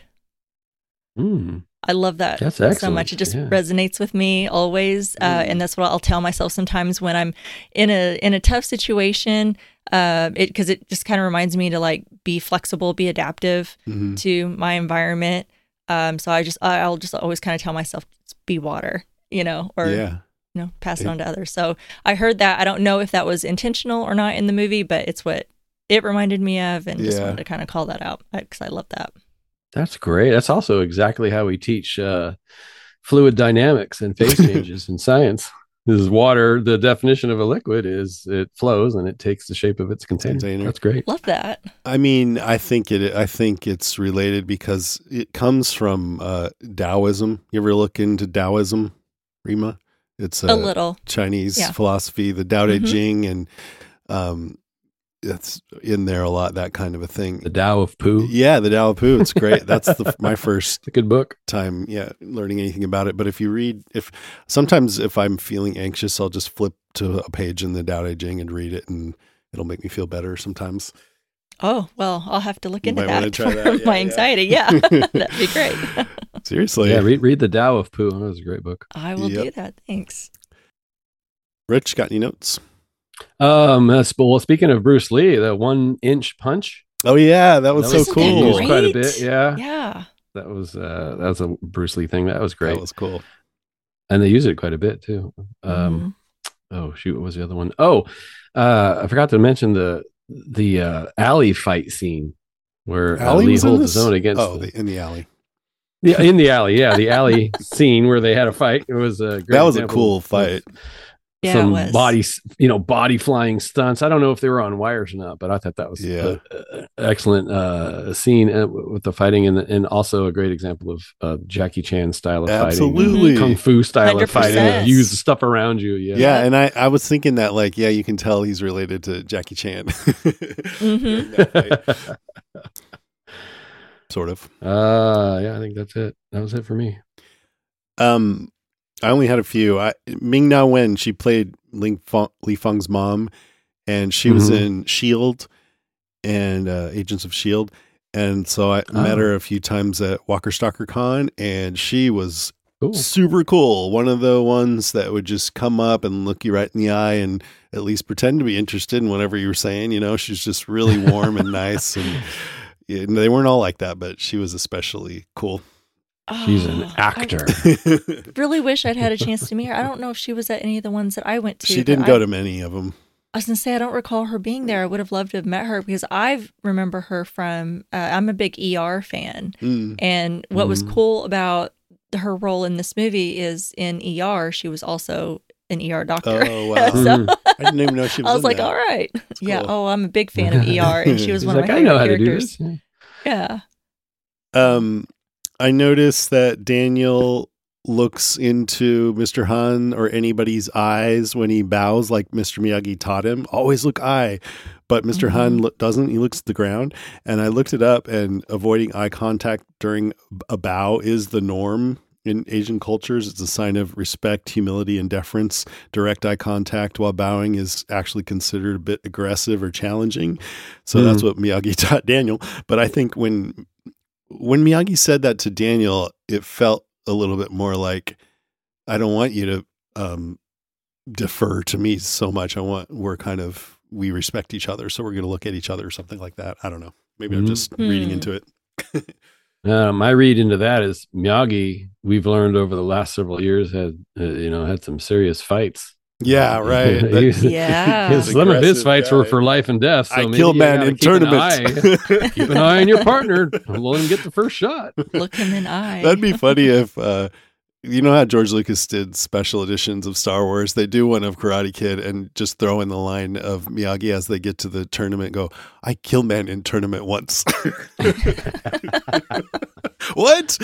Mm. I love that That's so excellent. much. It just Yeah. resonates with me always, uh, and that's what I'll tell myself sometimes when I'm in a in a tough situation. Uh, it because it just kind of reminds me to like be flexible, be adaptive Mhm. to my environment. Um, so I just I- I'll just always kind of tell myself, be water, you know, or Yeah. you know, pass it Yeah. on to others. So I heard that. I don't know if that was intentional or not in the movie, but it's what it reminded me of, and just Yeah. wanted to kind of call that out because I love that. That's great. That's also exactly how we teach uh, fluid dynamics and phase changes in science. This is water. The definition of a liquid is it flows and it takes the shape of its container. Container. That's great. Love that. I mean, I think it. I think it's related because it comes from uh, Taoism. You ever look into Taoism, Rima? It's A little. Chinese Yeah. philosophy, the Tao Te Mhm. Ching, and um, it's in there a lot. That kind of a thing. The Tao of Pooh. Yeah, the Tao of Pooh. It's great. That's the, my first It's a good book. time, yeah, learning anything about it. But if you read, if sometimes if I'm feeling anxious, I'll just flip to a page in the Tao Te Ching and read it, and it'll make me feel better sometimes. Oh, well, I'll have to look You into might wanna that try for that. Yeah, my yeah. anxiety. Yeah, that'd be great. Seriously. Yeah, read, read the Tao of Pooh. That was a great book. I will Yep. do that. Thanks. Rich, got any notes? Um, uh, sp- well, speaking of Bruce Lee, the one inch punch. Oh yeah, that was That so was Isn't that cool. used quite a great? bit. Yeah, Yeah. that was uh, that was a Bruce Lee thing. That was great, That was cool. and they use it quite a bit too. Um, oh shoot, what was the other one? Oh, uh, I forgot to mention the the uh, alley fight scene where uh, Alley Lee was in holds this? his own against Oh, the, the, in the alley. yeah, in the alley. Yeah, the alley scene where they had a fight. It was a great That was a example cool of fight. Yeah, some it was. body, you know, body flying stunts. I don't know if they were on wires or not, but I thought that was Yeah. a, a excellent uh, scene uh, with the fighting, and and also a great example of uh, Jackie Chan style of Absolutely. fighting, kung fu style one hundred of fighting. percent. Use the stuff around you. Yeah, Yeah, and I, I was thinking that like, yeah, you can tell he's related to Jackie Chan. Mhm. That fight. Sort of. uh, yeah. I think that's it. That was it for me. Um, I only had a few. I, Ming Na Wen, she played Ling Feng, Li Feng's mom, and she was Mhm. in Shield and uh, Agents of Shield, and so I Oh. met her a few times at Walker Stalker Con, and she was Cool. super cool. One of the ones that would just come up and look you right in the eye and at least pretend to be interested in whatever you were saying. You know, she's just really warm and nice, and, yeah, and they weren't all like that, but she was especially cool. She's an Oh, actor. I really wish I'd had a chance to meet her. I don't know if she was at any of the ones that I went to. She but didn't I, go to many of them. I was gonna say I don't recall her being there. I would have loved to have met her because I remember her from. Uh, I'm a big E R fan, Mm. and what was Mm. cool about her role in this movie is in E R she was also an E R doctor. Oh, wow. So Mm. I didn't even know she was I was in like, that. all right, yeah. cool. Oh, I'm a big fan of E R, and she was She's one like, of my I know favorite how to do characters. this. Yeah. Yeah. Um, I noticed that Daniel looks into Mister Han or anybody's eyes when he bows, like Mister Miyagi taught him. Always look eye, but Mister Han Mhm. lo- doesn't. He looks at the ground. And I looked it up, and avoiding eye contact during a bow is the norm in Asian cultures. It's a sign of respect, humility, and deference. Direct eye contact while bowing is actually considered a bit aggressive or challenging. So that's what Miyagi taught Daniel. But I think when when Miyagi said that to Daniel, it felt a little bit more like, I don't want you to um, defer to me so much. I want, we're kind of, we respect each other. So we're going to look at each other or something like that. I don't know. Maybe I'm Mhm. just reading Hmm. into it. Uh, my read into that is Miyagi. We've learned over the last several years had uh, you know had some serious fights. Yeah, right. That- He's- Yeah. his- some of his Aggressive fights were guy. for life and death. So I maybe kill you man gotta in keep an tournaments. eye- Keep an eye on your partner. Let him get the first shot. Look him in eye. That'd be funny if uh, you know how George Lucas did special editions of Star Wars? They do one of Karate Kid and just throw in the line of Miyagi as they get to the tournament, go, I killed men in tournament once. What?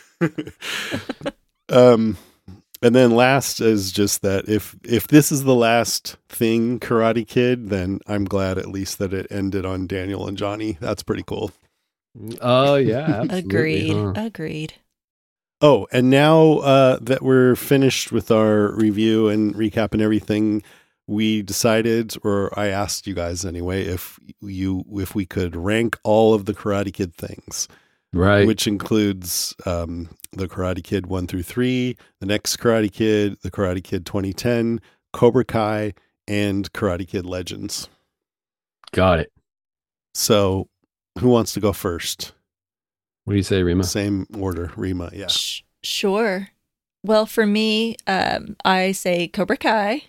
um, and then last is just that if if this is the last thing Karate Kid, then I'm glad at least that it ended on Daniel and Johnny. That's pretty cool. Oh yeah, absolutely, Agreed. huh? Agreed. Oh, and now uh, that we're finished with our review and recap and everything, we decided, or I asked you guys anyway, if you if we could rank all of the Karate Kid things. Right. Which includes um, the Karate Kid one through three, the next Karate Kid, the Karate Kid twenty ten, Cobra Kai, and Karate Kid Legends. Got it. So who wants to go first? What do you say, Rima? Same order, Rima. Yeah. Sh- sure. Well, for me, um, I say Cobra Kai.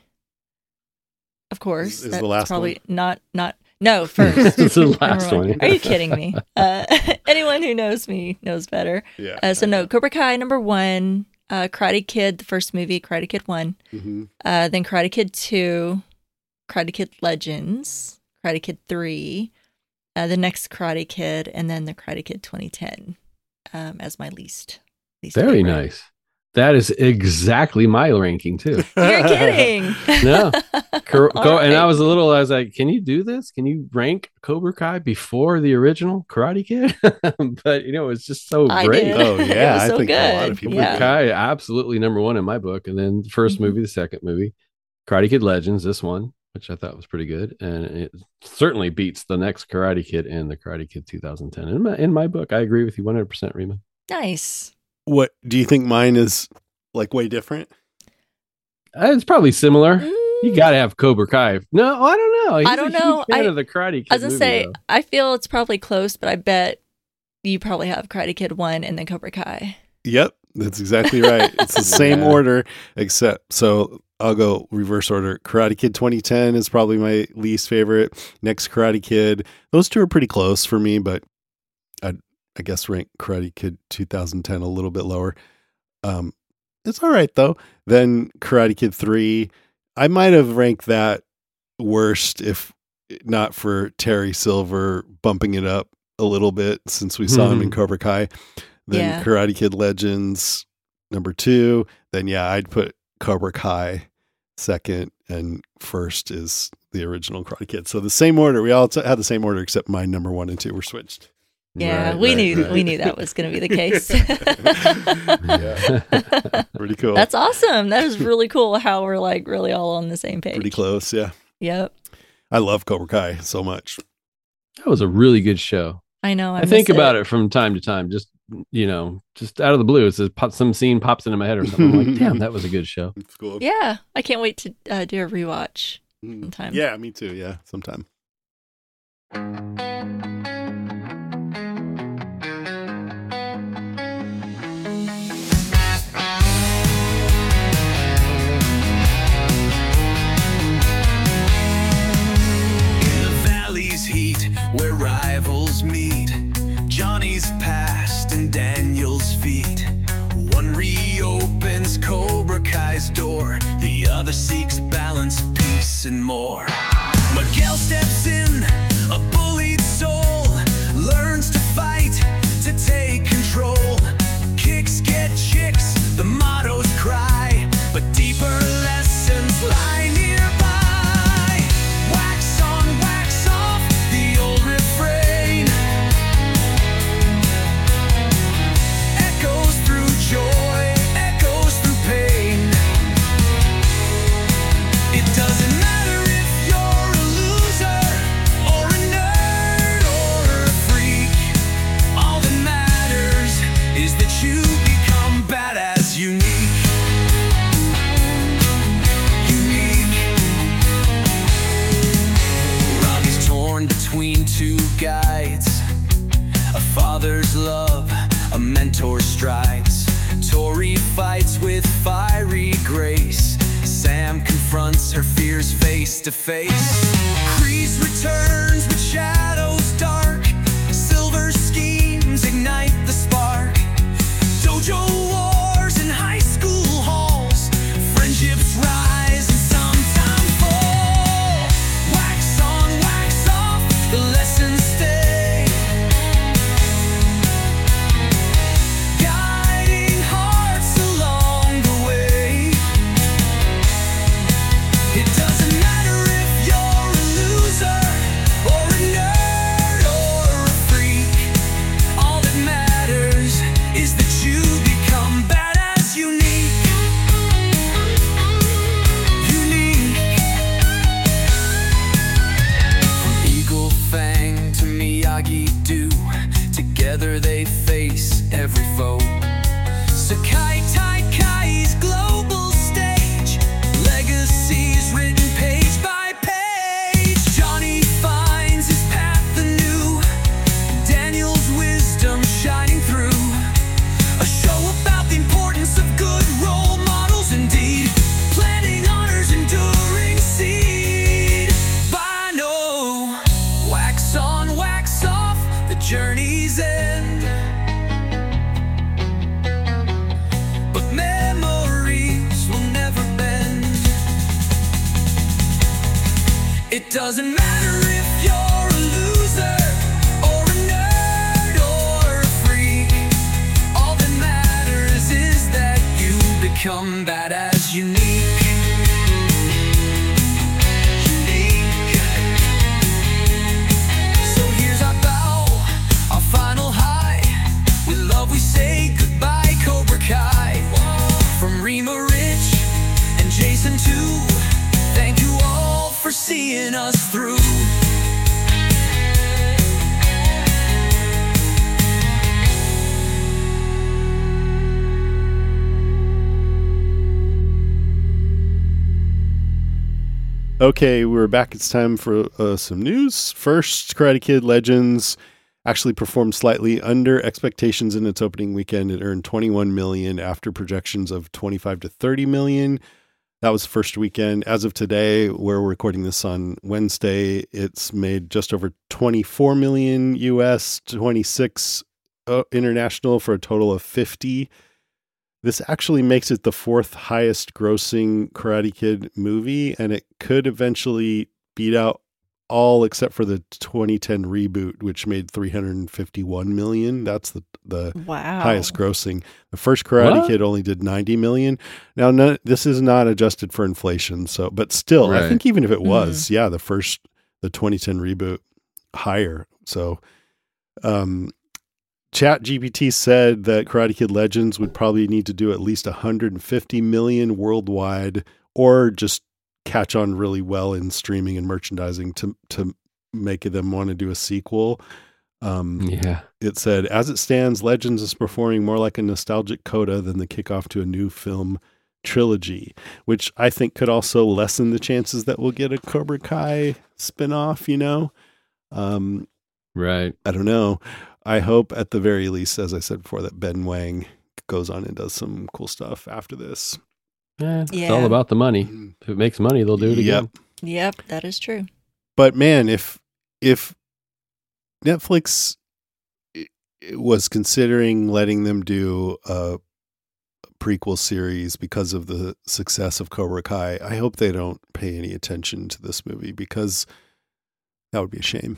Of course. Is- is the That's last probably one? not, not, no, first. It's the Number last one. Are you kidding me? Uh, anyone who knows me knows better. Yeah. Uh, so no, Cobra Kai number one, uh, Karate Kid, the first movie, Karate Kid one, Mm-hmm. uh, then Karate Kid two, Karate Kid Legends, Karate Kid three, uh, the next Karate Kid, and then the Karate Kid twenty ten um, as my least. least Very favorite. nice. That is exactly my ranking too. You're kidding. No. Cor- All go, and I right. was a little, I was like, can you do this? Can you rank Cobra Kai before the original Karate Kid? But, you know, it's just so I great. did. Oh, It yeah. was I so think a lot good. of people Yeah. Cobra Kai, absolutely number one in my book. And then the 1st Mhm. movie, the second movie, Karate Kid Legends, this one, which I thought was pretty good. And it certainly beats the next Karate Kid and the Karate Kid two thousand ten. In my, in my book, I agree with you one hundred percent, Rima. Nice. What do you think mine is like way different? Uh, It's probably similar. Mm, You got to have Cobra Kai. No, I don't know. He's I don't a huge know. fan I- of the Karate Kid I was gonna movie, say, though. I feel it's probably close, but I bet you probably have Karate Kid one and then Cobra Kai. Yep, that's exactly right. It's the same Yeah. order, except so I'll go reverse order. Karate Kid twenty ten is probably my least favorite. Next Karate Kid, those two are pretty close for me, but I I guess rank Karate Kid two thousand ten a little bit lower. Um, it's all right though. Then Karate Kid three, I might have ranked that worst if not for Terry Silver bumping it up a little bit since we saw him in Cobra Kai. Then Yeah. Karate Kid Legends number two. Then yeah, I'd put Cobra Kai second, and first is the original Karate Kid. So the same order. We all t- had the same order except my number one and two were switched. Yeah, Right, we right, knew right. we knew that was going to be the case. Yeah, pretty cool. That's awesome. That is really cool how we're like really all on the same page. pretty close. Yeah, Yep. I love Cobra Kai so much. That was a really good show. I know. I, I, think miss about it. from time to time, just, you know, just out of the blue. It's just pop, some scene pops into my head or something. I'm like, damn, that was a good show. It's cool. Yeah, I can't wait to uh, do a rewatch. Mm. sometime. Yeah, me too. Yeah, sometime. In the valley's heat, where rivals meet, Johnny's past and Daniel's feet. One reopens Cobra Kai's door, the other seeks balance, peace, and more. Miguel steps in, a bullied soul, learns to fight, to take control. Kicks get chicks, the mottos cry, but deeper lessons lie nearby. Wax on, wax off, the old refrain echoes through joy, echoes through pain. It doesn't matter if you're a loser or a nerd or a freak. All that matters is that you become badass unique. Unique. Rocky's torn between two guides, a father's love, a mentor's strides. Tori fights with fiery grace, Sam confronts her fears face to face. Kreese returns with shadows dark, Silver's schemes ignite the spark. Dojo wars and high school It doesn't matter if you're a loser or a nerd or a freak. All that matters is that you become badass unique. Unique. So here's our bow, our final high. With love we say goodbye, Cobra Kai. From Rima Rich and Jason too, thank you all for seeing us through. Okay, we're back. It's time for uh, some news. First, Karate Kid Legends actually performed slightly under expectations in its opening weekend. It earned twenty-one million dollars after projections of twenty-five to thirty million dollars. That was the first weekend. As of today, we're recording this on Wednesday, it's made just over twenty-four million U S, twenty-six uh, international, for a total of fifty. This actually makes it the fourth highest grossing Karate Kid movie, and it could eventually beat out all except for the twenty ten reboot, which made three hundred fifty-one million. That's the, the Wow. highest grossing. The first Karate What? Kid only did ninety million. Now, none, this is not adjusted for inflation. So, but still, I Right. think even if it was, yeah, the first, the twenty ten reboot higher. So, um, Chat G P T said that Karate Kid Legends would probably need to do at least one hundred fifty million worldwide, or just catch on really well in streaming and merchandising to to make them want to do a sequel. Um, Yeah. it said, as it stands, Legends is performing more like a nostalgic coda than the kickoff to a new film trilogy, which I think could also lessen the chances that we'll get a Cobra Kai spinoff, you know? Um, Right. I don't know. I hope at the very least, as I said before, that Ben Wang goes on and does some cool stuff after this. Eh, It's Yeah. all about the money. If it makes money, they'll do it Yep. again. Yep, that is true. But man, if if Netflix i- was considering letting them do a prequel series because of the success of Cobra Kai, I hope they don't pay any attention to this movie, because that would be a shame.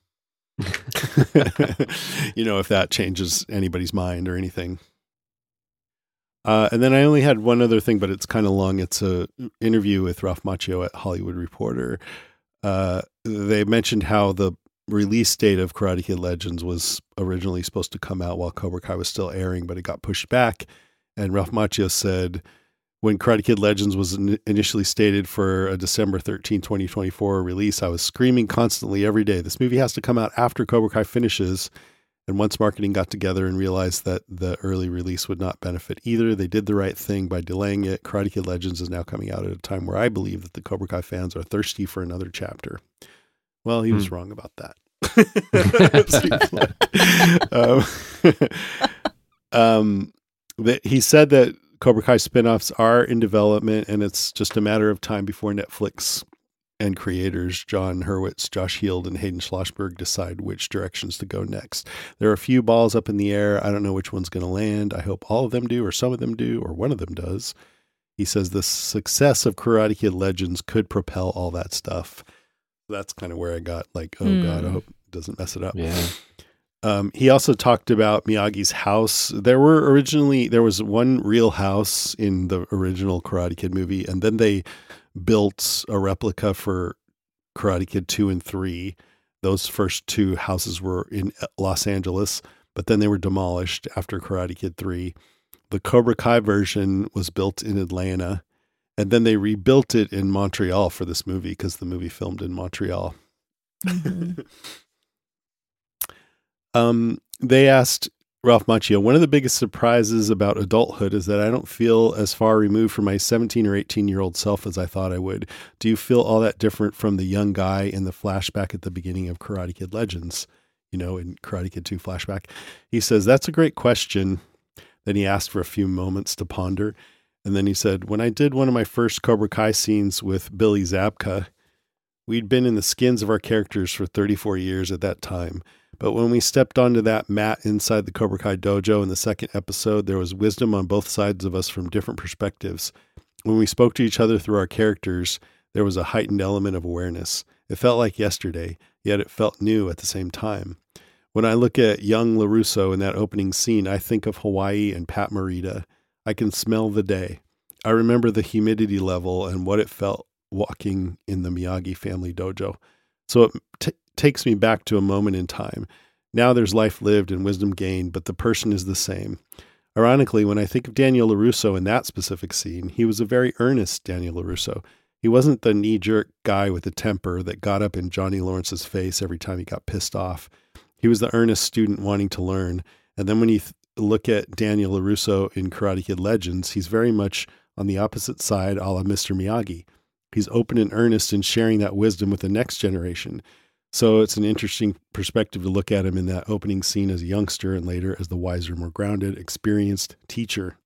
You know, if that changes anybody's mind or anything. Uh, and then I only had one other thing, but it's kind of long. It's a interview with Ralph Macchio at Hollywood Reporter. Uh, they mentioned how the release date of Karate Kid Legends was originally supposed to come out while Cobra Kai was still airing, but it got pushed back. And Ralph Macchio said, when Karate Kid Legends was in- initially stated for a December thirteenth, twenty twenty-four release, I was screaming constantly every day, this movie has to come out after Cobra Kai finishes. And once marketing got together and realized that the early release would not benefit either, they did the right thing by delaying it. Karate Kid Legends is now coming out at a time where I believe that the Cobra Kai fans are thirsty for another chapter. Well, he was Hmm. wrong about that. um, um, that he said that Cobra Kai spinoffs are in development, and it's just a matter of time before Netflix and creators John Hurwitz, Josh Heald, and Hayden Schlossberg decide which directions to go next. There are a few balls up in the air. I don't know which one's going to land. I hope all of them do, or some of them do, or one of them does. He says the success of Karate Kid Legends could propel all that stuff. That's kind of where I got like, oh Hmm. God, I hope it doesn't mess it up. Yeah. Um, he also talked about Miyagi's house. There were originally, there was one real house in the original Karate Kid movie, and then they built a replica for Karate Kid two and three. Those first two houses were in Los Angeles, but then they were demolished after Karate Kid three. The Cobra Kai version was built in Atlanta, and then they rebuilt it in Montreal for this movie because the movie filmed in Montreal. Mhm. Um, they asked Ralph Macchio, one of the biggest surprises about adulthood is that I don't feel as far removed from my seventeen or eighteen year old self as I thought I would. Do you feel all that different from the young guy in the flashback at the beginning of Karate Kid Legends? You know, in Karate Kid two flashback, he says, that's a great question. Then he asked for a few moments to ponder. And then he said, when I did one of my first Cobra Kai scenes with Billy Zabka, we'd been in the skins of our characters for thirty-four years at that time. But when we stepped onto that mat inside the Cobra Kai dojo in the second episode, there was wisdom on both sides of us from different perspectives. When we spoke to each other through our characters, there was a heightened element of awareness. It felt like yesterday, yet it felt new at the same time. When I look at young LaRusso in that opening scene, I think of Hawaii and Pat Morita. I can smell the day. I remember the humidity level and what it felt walking in the Miyagi family dojo. So it t- takes me back to a moment in time. Now there's life lived and wisdom gained, but the person is the same. Ironically, when I think of Daniel LaRusso in that specific scene, he was a very earnest Daniel LaRusso. He wasn't the knee-jerk guy with the temper that got up in Johnny Lawrence's face every time he got pissed off. He was the earnest student wanting to learn. And then when you th- look at Daniel LaRusso in Karate Kid Legends, he's very much on the opposite side, a la Mister Miyagi. He's open and earnest in sharing that wisdom with the next generation. So it's an interesting perspective to look at him in that opening scene as a youngster and later as the wiser, more grounded, experienced teacher.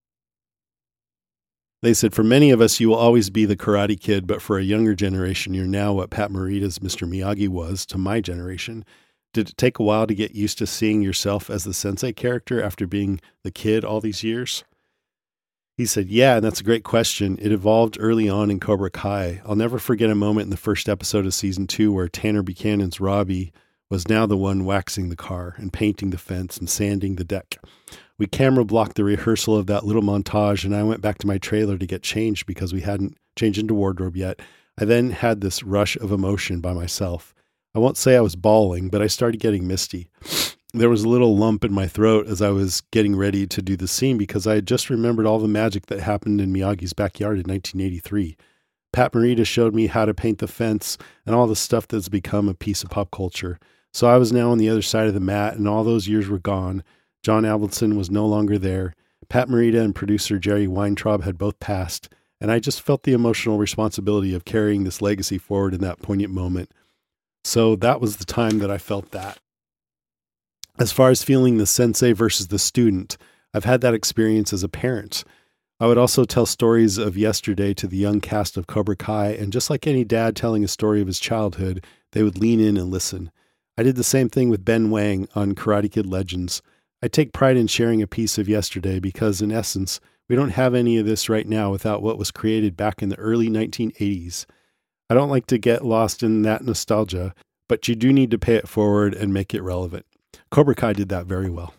They said, for many of us, you will always be the Karate Kid, but for a younger generation, you're now what Pat Morita's Mister Miyagi was to my generation. Did it take a while to get used to seeing yourself as the sensei character after being the kid all these years? He said, yeah, and that's a great question. It evolved early on in Cobra Kai. I'll never forget a moment in the first episode of season two where Tanner Buchanan's Robbie was now the one waxing the car and painting the fence and sanding the deck. We camera blocked the rehearsal of that little montage, and I went back to my trailer to get changed because we hadn't changed into wardrobe yet. I then had this rush of emotion by myself. I won't say I was bawling, but I started getting misty. There was a little lump in my throat as I was getting ready to do the scene because I had just remembered all the magic that happened in Miyagi's backyard in nineteen eighty-three. Pat Morita showed me how to paint the fence and all the stuff that's become a piece of pop culture. So I was now on the other side of the mat, and all those years were gone. John Avildsen was no longer there. Pat Morita and producer Jerry Weintraub had both passed, and I just felt the emotional responsibility of carrying this legacy forward in that poignant moment. So that was the time that I felt that. As far as feeling the sensei versus the student, I've had that experience as a parent. I would also tell stories of yesterday to the young cast of Cobra Kai, and just like any dad telling a story of his childhood, they would lean in and listen. I did the same thing with Ben Wang on Karate Kid Legends. I take pride in sharing a piece of yesterday because, in essence, we don't have any of this right now without what was created back in the early nineteen eighties. I don't like to get lost in that nostalgia, but you do need to pay it forward and make it relevant. Cobra Kai did that very well.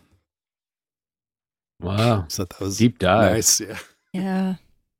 Wow. So that was deep dive. Nice, yeah. Yeah.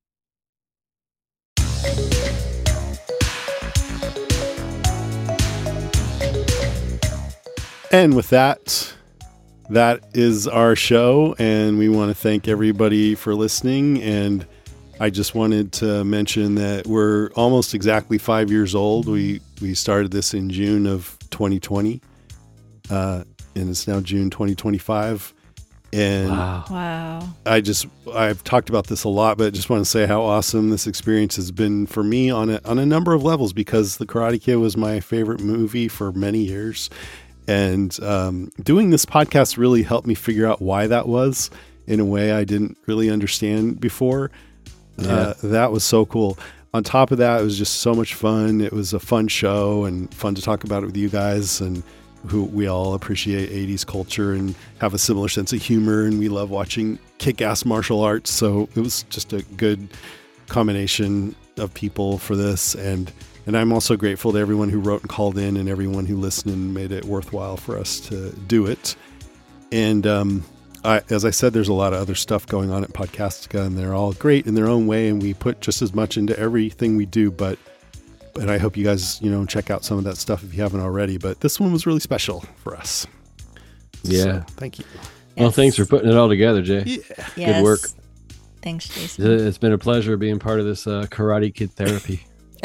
And with that, that is our show, and we want to thank everybody for listening. And I just wanted to mention that we're almost exactly five years old. We we started this in June of twenty twenty, uh, and it's now June twenty twenty-five. And wow. Wow. I just I've talked about this a lot, but I just want to say how awesome this experience has been for me on a on a number of levels, because The Karate Kid was my favorite movie for many years. And um, doing this podcast really helped me figure out why that was in a way I didn't really understand before. Yeah. Uh, that was so cool. On top of that, it was just so much fun. It was a fun show and fun to talk about it with you guys, and who we all appreciate eighties culture and have a similar sense of humor. And we love watching kick-ass martial arts. So it was just a good combination of people for this. And And I'm also grateful to everyone who wrote and called in, and everyone who listened and made it worthwhile for us to do it. And um, I, as I said, there's a lot of other stuff going on at Podcastica, and they're all great in their own way. And we put just as much into everything we do. But but I hope you guys, you know, check out some of that stuff if you haven't already. But this one was really special for us. Yeah. So, thank you. Well, Yes. thanks for putting it all together, Jay. Yeah. Yes. Good work. Thanks, Jason. It's been a pleasure being part of this uh, Karate Kid therapy.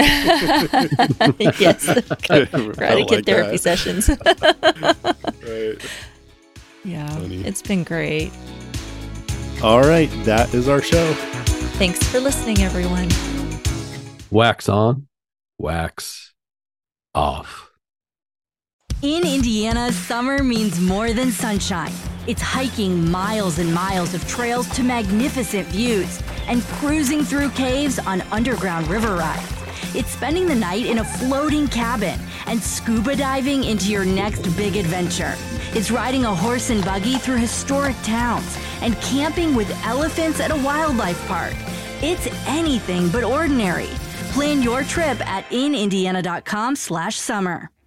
Yes. Karate Kid like therapy that. sessions. Right. Yeah. Funny. It's been great. All right. That is our show. Thanks for listening, everyone. Wax on, wax off. In Indiana, summer means more than sunshine. It's hiking miles and miles of trails to magnificent views and cruising through caves on underground river rides. It's spending the night in a floating cabin and scuba diving into your next big adventure. It's riding a horse and buggy through historic towns and camping with elephants at a wildlife park. It's anything but ordinary. Plan your trip at in indiana dot com slash summer.